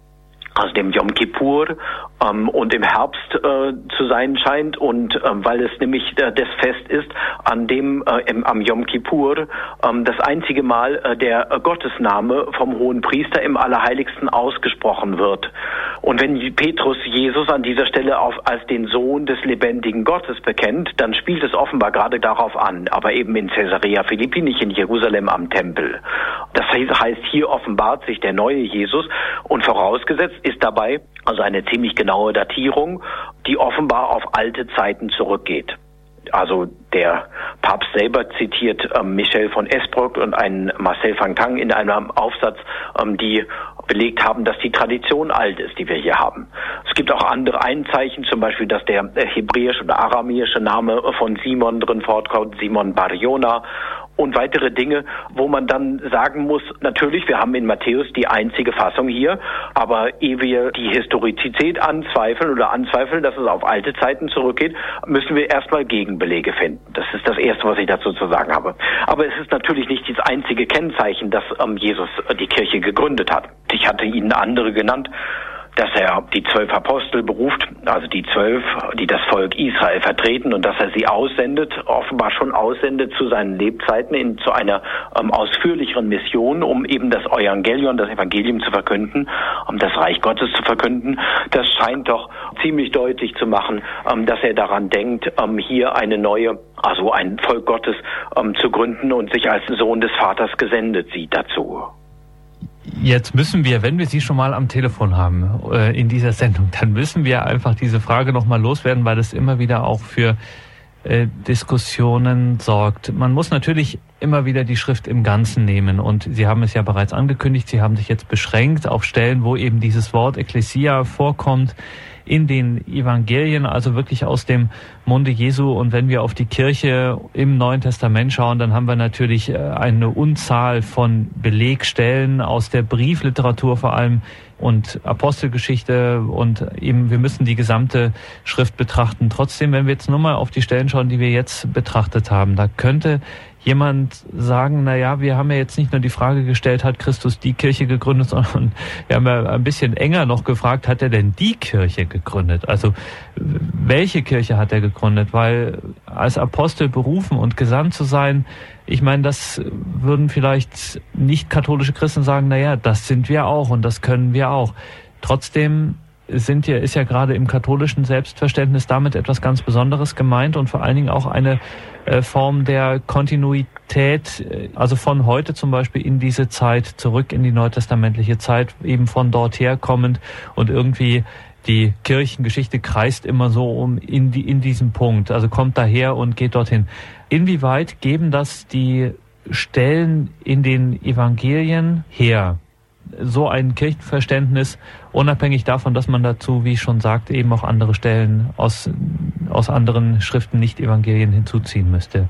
also dem Yom Kippur, ähm, und im Herbst äh, zu sein scheint, und ähm, weil es nämlich äh, das Fest ist, an dem äh, im, am Yom Kippur ähm, das einzige Mal äh, der äh, Gottesname vom hohen Priester im Allerheiligsten ausgesprochen wird. Und wenn Petrus Jesus an dieser Stelle auf, als den Sohn des lebendigen Gottes bekennt, dann spielt es offenbar gerade darauf an, aber eben in Caesarea Philippi, nicht in Jerusalem am Tempel. Das heißt, hier offenbart sich der neue Jesus, und vorausgesetzt ist dabei also eine ziemlich genaue Datierung, die offenbar auf alte Zeiten zurückgeht. Also der Papst selber zitiert ähm, Michel von Esbrook und einen Marcel van Tang in einem Aufsatz, ähm, die belegt haben, dass die Tradition alt ist, die wir hier haben. Es gibt auch andere Einzeichen, zum Beispiel, dass der hebräische oder aramäische Name von Simon drin fortkommt, Simon Bar Jona, und weitere Dinge, wo man dann sagen muss, natürlich, wir haben in Matthäus die einzige Fassung hier, aber ehe wir die Historizität anzweifeln oder anzweifeln, dass es auf alte Zeiten zurückgeht, müssen wir erstmal Gegenbelege finden. Das ist das Erste, was ich dazu zu sagen habe. Aber es ist natürlich nicht das einzige Kennzeichen, dass ähm, Jesus äh, die Kirche gegründet hat. Ich hatte Ihnen andere genannt, dass er die zwölf Apostel beruft, also die zwölf, die das Volk Israel vertreten, und dass er sie aussendet, offenbar schon aussendet zu seinen Lebzeiten in zu einer ähm, ausführlicheren Mission, um eben das Evangelium, das Evangelium zu verkünden, um das Reich Gottes zu verkünden. Das scheint doch ziemlich deutlich zu machen, ähm, dass er daran denkt, ähm, hier eine neue, also ein Volk Gottes ähm, zu gründen und sich als Sohn des Vaters gesendet sieht dazu. Jetzt müssen wir, wenn wir Sie schon mal am Telefon haben äh, in dieser Sendung, dann müssen wir einfach diese Frage nochmal loswerden, weil es immer wieder auch für äh, Diskussionen sorgt. Man muss natürlich immer wieder die Schrift im Ganzen nehmen, und Sie haben es ja bereits angekündigt, Sie haben sich jetzt beschränkt auf Stellen, wo eben dieses Wort Ekklesia vorkommt in den Evangelien, also wirklich aus dem Munde Jesu. Und wenn wir auf die Kirche im Neuen Testament schauen, dann haben wir natürlich eine Unzahl von Belegstellen aus der Briefliteratur vor allem und Apostelgeschichte, und eben wir müssen die gesamte Schrift betrachten. Trotzdem, wenn wir jetzt nur mal auf die Stellen schauen, die wir jetzt betrachtet haben, da könnte jemand sagen, na ja, wir haben ja jetzt nicht nur die Frage gestellt, hat Christus die Kirche gegründet, sondern wir haben ja ein bisschen enger noch gefragt, hat er denn die Kirche gegründet? Also welche Kirche hat er gegründet? Weil als Apostel berufen und gesandt zu sein, ich meine, das würden vielleicht nicht katholische Christen sagen, na ja, das sind wir auch und das können wir auch. Trotzdem sind ja, ist ja gerade im katholischen Selbstverständnis damit etwas ganz Besonderes gemeint, und vor allen Dingen auch eine äh, Form der Kontinuität, also von heute zum Beispiel in diese Zeit zurück in die neutestamentliche Zeit, eben von dort herkommend, und irgendwie die Kirchengeschichte kreist immer so um in die, in diesem Punkt, also kommt daher und geht dorthin. Inwieweit geben das die Stellen in den Evangelien her? So ein Kirchenverständnis, unabhängig davon, dass man dazu, wie ich schon sagte, eben auch andere Stellen aus, aus anderen Schriften, nicht Evangelien, hinzuziehen müsste.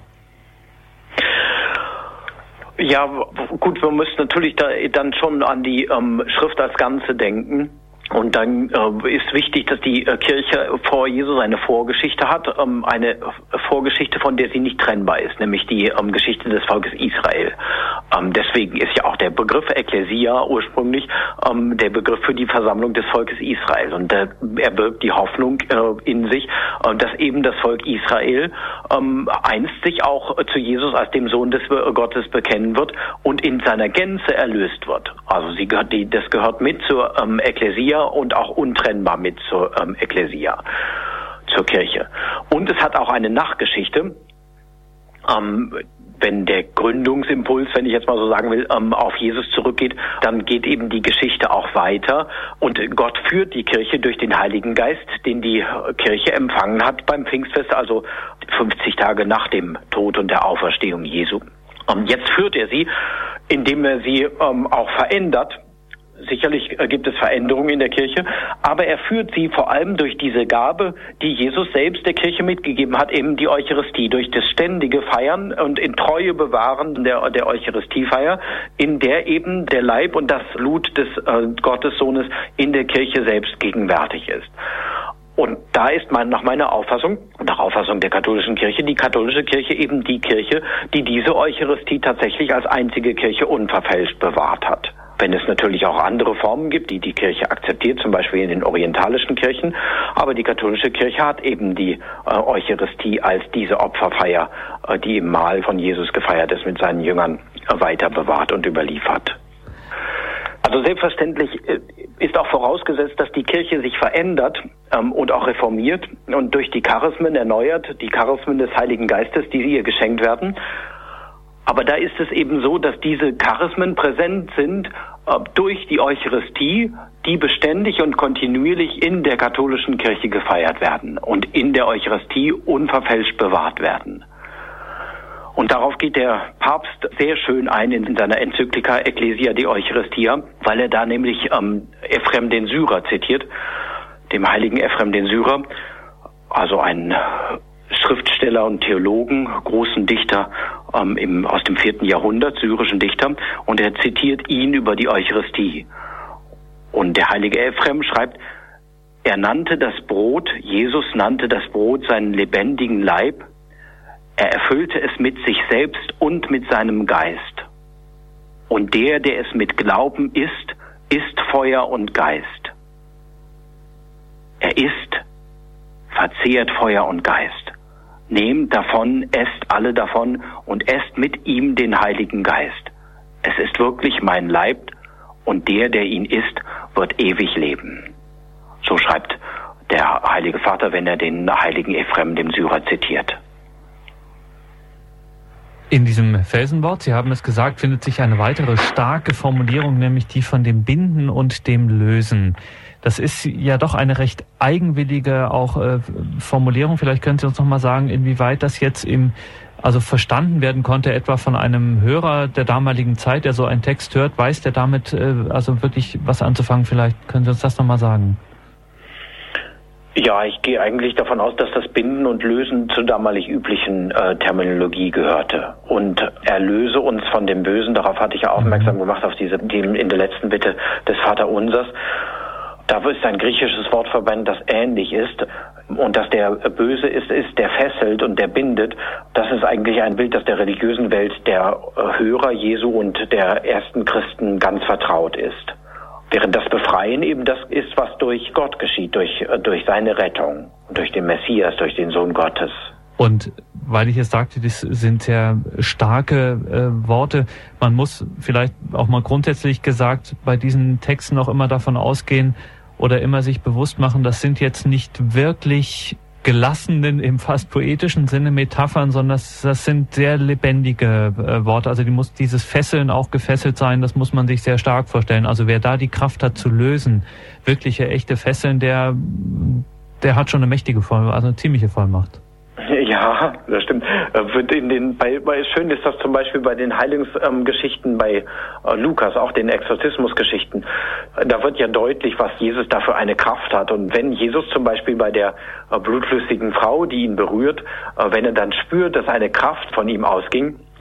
Ja, gut, wir müssen natürlich da, dann schon an die ähm, Schrift als Ganze denken. Und dann äh, ist wichtig, dass die äh, Kirche vor Jesus eine Vorgeschichte hat, ähm, eine Vorgeschichte, von der sie nicht trennbar ist, nämlich die ähm, Geschichte des Volkes Israel. Ähm, deswegen ist ja auch der Begriff Ekklesia ursprünglich ähm, der Begriff für die Versammlung des Volkes Israel. Und äh, er birgt die Hoffnung äh, in sich, äh, dass eben das Volk Israel ähm, einst sich auch äh, zu Jesus als dem Sohn des äh, Gottes bekennen wird und in seiner Gänze erlöst wird. Also sie gehört, die, das gehört mit zur ähm, Ekklesia und auch untrennbar mit zur ähm, Ekklesia, zur Kirche. Und es hat auch eine Nachgeschichte, ähm, wenn der Gründungsimpuls, wenn ich jetzt mal so sagen will, ähm, auf Jesus zurückgeht, dann geht eben die Geschichte auch weiter und Gott führt die Kirche durch den Heiligen Geist, den die Kirche empfangen hat beim Pfingstfest, also fünfzig Tage nach dem Tod und der Auferstehung Jesu. Ähm, jetzt führt er sie, indem er sie ähm, auch verändert. Sicherlich gibt es Veränderungen in der Kirche, aber er führt sie vor allem durch diese Gabe, die Jesus selbst der Kirche mitgegeben hat, eben die Eucharistie, durch das ständige Feiern und in Treue bewahren der, der Eucharistiefeier, in der eben der Leib und das Blut des äh, Gottessohnes in der Kirche selbst gegenwärtig ist. Und da ist mein, nach meiner Auffassung und nach Auffassung der katholischen Kirche, die katholische Kirche eben die Kirche, die diese Eucharistie tatsächlich als einzige Kirche unverfälscht bewahrt hat. Wenn es natürlich auch andere Formen gibt, die die Kirche akzeptiert, zum Beispiel in den orientalischen Kirchen. Aber die katholische Kirche hat eben die äh, Eucharistie als diese Opferfeier, äh, die im Mahl von Jesus gefeiert ist, mit seinen Jüngern äh, weiter bewahrt und überliefert. Also selbstverständlich äh, ist auch vorausgesetzt, dass die Kirche sich verändert ähm, und auch reformiert und durch die Charismen erneuert, die Charismen des Heiligen Geistes, die ihr geschenkt werden. Aber da ist es eben so, dass diese Charismen präsent sind äh, durch die Eucharistie, die beständig und kontinuierlich in der katholischen Kirche gefeiert werden und in der Eucharistie unverfälscht bewahrt werden. Und darauf geht der Papst sehr schön ein in seiner Enzyklika Ecclesia de Eucharistia, weil er da nämlich ähm, Ephrem den Syrer zitiert, dem heiligen Ephrem den Syrer, also ein Schriftsteller und Theologen, großen Dichter ähm, im, aus dem vierten Jahrhundert, syrischen Dichter, und er zitiert ihn über die Eucharistie. Und der heilige Ephrem schreibt, er nannte das Brot, Jesus nannte das Brot seinen lebendigen Leib, er erfüllte es mit sich selbst und mit seinem Geist. Und der, der es mit Glauben isst, ist Feuer und Geist. Er isst, verzehrt Feuer und Geist. Nehmt davon, esst alle davon und esst mit ihm den Heiligen Geist. Es ist wirklich mein Leib und der, der ihn isst, wird ewig leben. So schreibt der Heilige Vater, wenn er den heiligen Ephrem, dem Syrer, zitiert. In diesem Felsenwort, Sie haben es gesagt, findet sich eine weitere starke Formulierung, nämlich die von dem Binden und dem Lösen. Das ist ja doch eine recht eigenwillige auch äh, Formulierung. Vielleicht können Sie uns noch mal sagen, inwieweit das jetzt im also verstanden werden konnte, etwa von einem Hörer der damaligen Zeit, der so einen Text hört, weiß der damit äh, also wirklich was anzufangen? Vielleicht können Sie uns das noch mal sagen. Ja, ich gehe eigentlich davon aus, dass das Binden und Lösen zur damalig üblichen äh, Terminologie gehörte. Und erlöse uns von dem Bösen, darauf hatte ich ja aufmerksam gemacht, auf diese, die in der letzten Bitte des Vaterunsers. Da ist ein griechisches Wort verwendet, das ähnlich ist. Und dass der Böse ist, ist der fesselt und der bindet. Das ist eigentlich ein Bild, das der religiösen Welt der Hörer Jesu und der ersten Christen ganz vertraut ist. Während das Befreien eben das ist, was durch Gott geschieht, durch, durch seine Rettung, durch den Messias, durch den Sohn Gottes. Und weil ich es sagte, das sind sehr starke äh, Worte. Man muss vielleicht auch mal grundsätzlich gesagt bei diesen Texten auch immer davon ausgehen oder immer sich bewusst machen, das sind jetzt nicht wirklich gelassenen, im fast poetischen Sinne Metaphern, sondern das, das sind sehr lebendige äh, Worte. Also die muss dieses Fesseln auch gefesselt sein, das muss man sich sehr stark vorstellen. Also wer da die Kraft hat zu lösen, wirkliche, echte Fesseln, der, der hat schon eine mächtige Vollmacht, also eine ziemliche Vollmacht. Ja, das stimmt. In den, bei, bei, schön ist das zum Beispiel bei den Heilungsgeschichten ähm, bei äh, Lukas, auch den Exorzismusgeschichten. Da wird ja deutlich, was Jesus da für eine Kraft hat. Und wenn Jesus zum Beispiel bei der äh, blutflüssigen Frau, die ihn berührt, äh, wenn er dann spürt, dass eine Kraft von ihm ausging,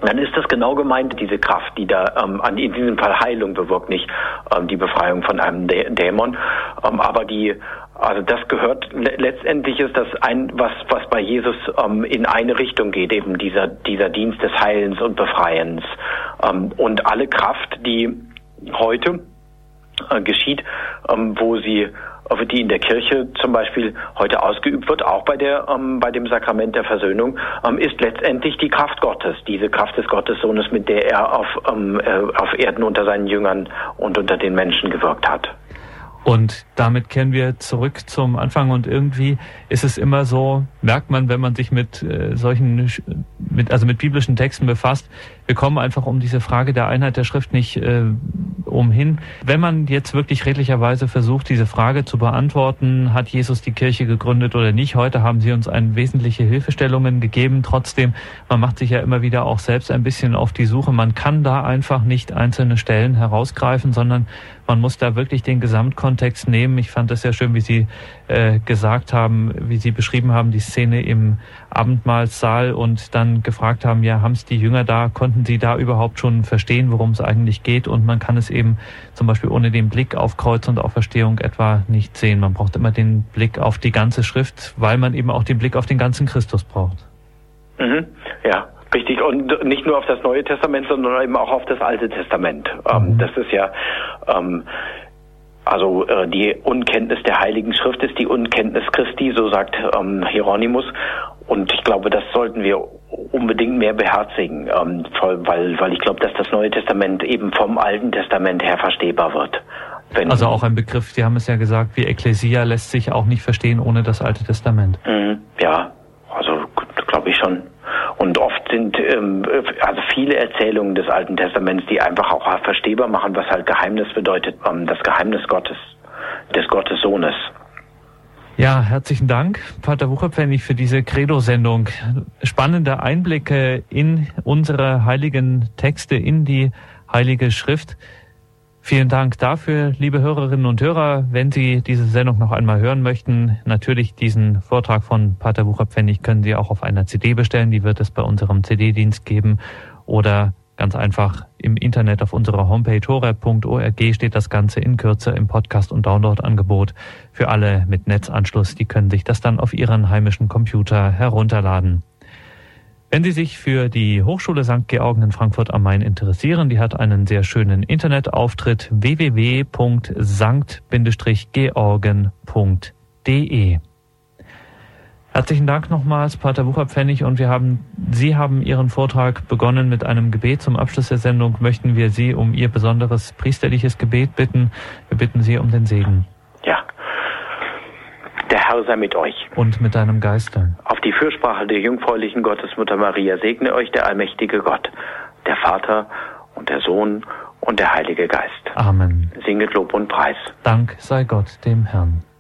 dann ist das genau gemeint, diese Kraft, die da ähm, an, in diesem Fall Heilung bewirkt, nicht ähm, die Befreiung von einem Dä- Dämon, ähm, aber die, also das gehört, le- letztendlich ist das ein, was, was bei Jesus ähm, in eine Richtung geht, eben dieser, dieser Dienst des Heilens und Befreiens. Ähm, und alle Kraft, die heute äh, geschieht, ähm, wo sie die in der Kirche zum Beispiel heute ausgeübt wird, auch bei der ähm, bei dem Sakrament der Versöhnung, ähm, ist letztendlich die Kraft Gottes, diese Kraft des Gottessohnes, mit der er auf, ähm, äh, auf Erden unter seinen Jüngern und unter den Menschen gewirkt hat. Und damit kehren wir zurück zum Anfang und irgendwie ist es immer so, merkt man, wenn man sich mit äh, solchen, mit, also mit biblischen Texten befasst, wir kommen einfach um diese Frage der Einheit der Schrift nicht äh, umhin. Wenn man jetzt wirklich redlicherweise versucht, diese Frage zu beantworten, hat Jesus die Kirche gegründet oder nicht? Heute haben Sie uns ein wesentliche Hilfestellungen gegeben. Trotzdem, man macht sich ja immer wieder auch selbst ein bisschen auf die Suche. Man kann da einfach nicht einzelne Stellen herausgreifen, sondern man muss da wirklich den Gesamtkontext nehmen. Ich fand das sehr schön, wie Sie äh, gesagt haben, wie Sie beschrieben haben, die Szene im Abendmahlsaal und dann gefragt haben, ja, haben es die Jünger da, konnten sie da überhaupt schon verstehen, worum es eigentlich geht? Und man kann es eben zum Beispiel ohne den Blick auf Kreuz und Auferstehung etwa nicht sehen. Man braucht immer den Blick auf die ganze Schrift, weil man eben auch den Blick auf den ganzen Christus braucht. Mhm. Ja. Richtig, und nicht nur auf das Neue Testament, sondern eben auch auf das Alte Testament. Ähm, das ist ja, ähm, also äh, die Unkenntnis der Heiligen Schrift ist die Unkenntnis Christi, so sagt ähm, Hieronymus. Und ich glaube, das sollten wir unbedingt mehr beherzigen, ähm, weil, weil ich glaube, dass das Neue Testament eben vom Alten Testament her verstehbar wird. Wenn also auch ein Begriff, Sie haben es ja gesagt, wie Ekklesia lässt sich auch nicht verstehen ohne das Alte Testament. Mhm, ja, also glaube ich schon. Und oft sind ähm, also viele Erzählungen des Alten Testaments, die einfach auch verstehbar machen, was halt Geheimnis bedeutet, ähm, das Geheimnis Gottes, des Gottessohnes. Ja, herzlichen Dank, Pater Wucherpfennig, für diese Credo-Sendung. Spannende Einblicke in unsere heiligen Texte, in die Heilige Schrift. Vielen Dank dafür, liebe Hörerinnen und Hörer. Wenn Sie diese Sendung noch einmal hören möchten, natürlich diesen Vortrag von Pater Wucherpfennig können Sie auch auf einer C D bestellen. Die wird es bei unserem C D-Dienst geben oder ganz einfach im Internet auf unserer Homepage horeb punkt org steht das Ganze in Kürze im Podcast- und Download-Angebot für alle mit Netzanschluss. Die können sich das dann auf ihren heimischen Computer herunterladen. Wenn Sie sich für die Hochschule Sankt Georgen in Frankfurt am Main interessieren, die hat einen sehr schönen Internetauftritt w w w punkt sankt georgen punkt d e. Herzlichen Dank nochmals, Pater Wucherpfennig, und wir haben, Sie haben Ihren Vortrag begonnen mit einem Gebet. Zum Abschluss der Sendung möchten wir Sie um Ihr besonderes priesterliches Gebet bitten. Wir bitten Sie um den Segen. Ja. Der Herr sei mit euch. Und mit deinem Geiste. Auf die Fürsprache der jungfräulichen Gottesmutter Maria segne euch der allmächtige Gott, der Vater und der Sohn und der Heilige Geist. Amen. Singet Lob und Preis. Dank sei Gott dem Herrn.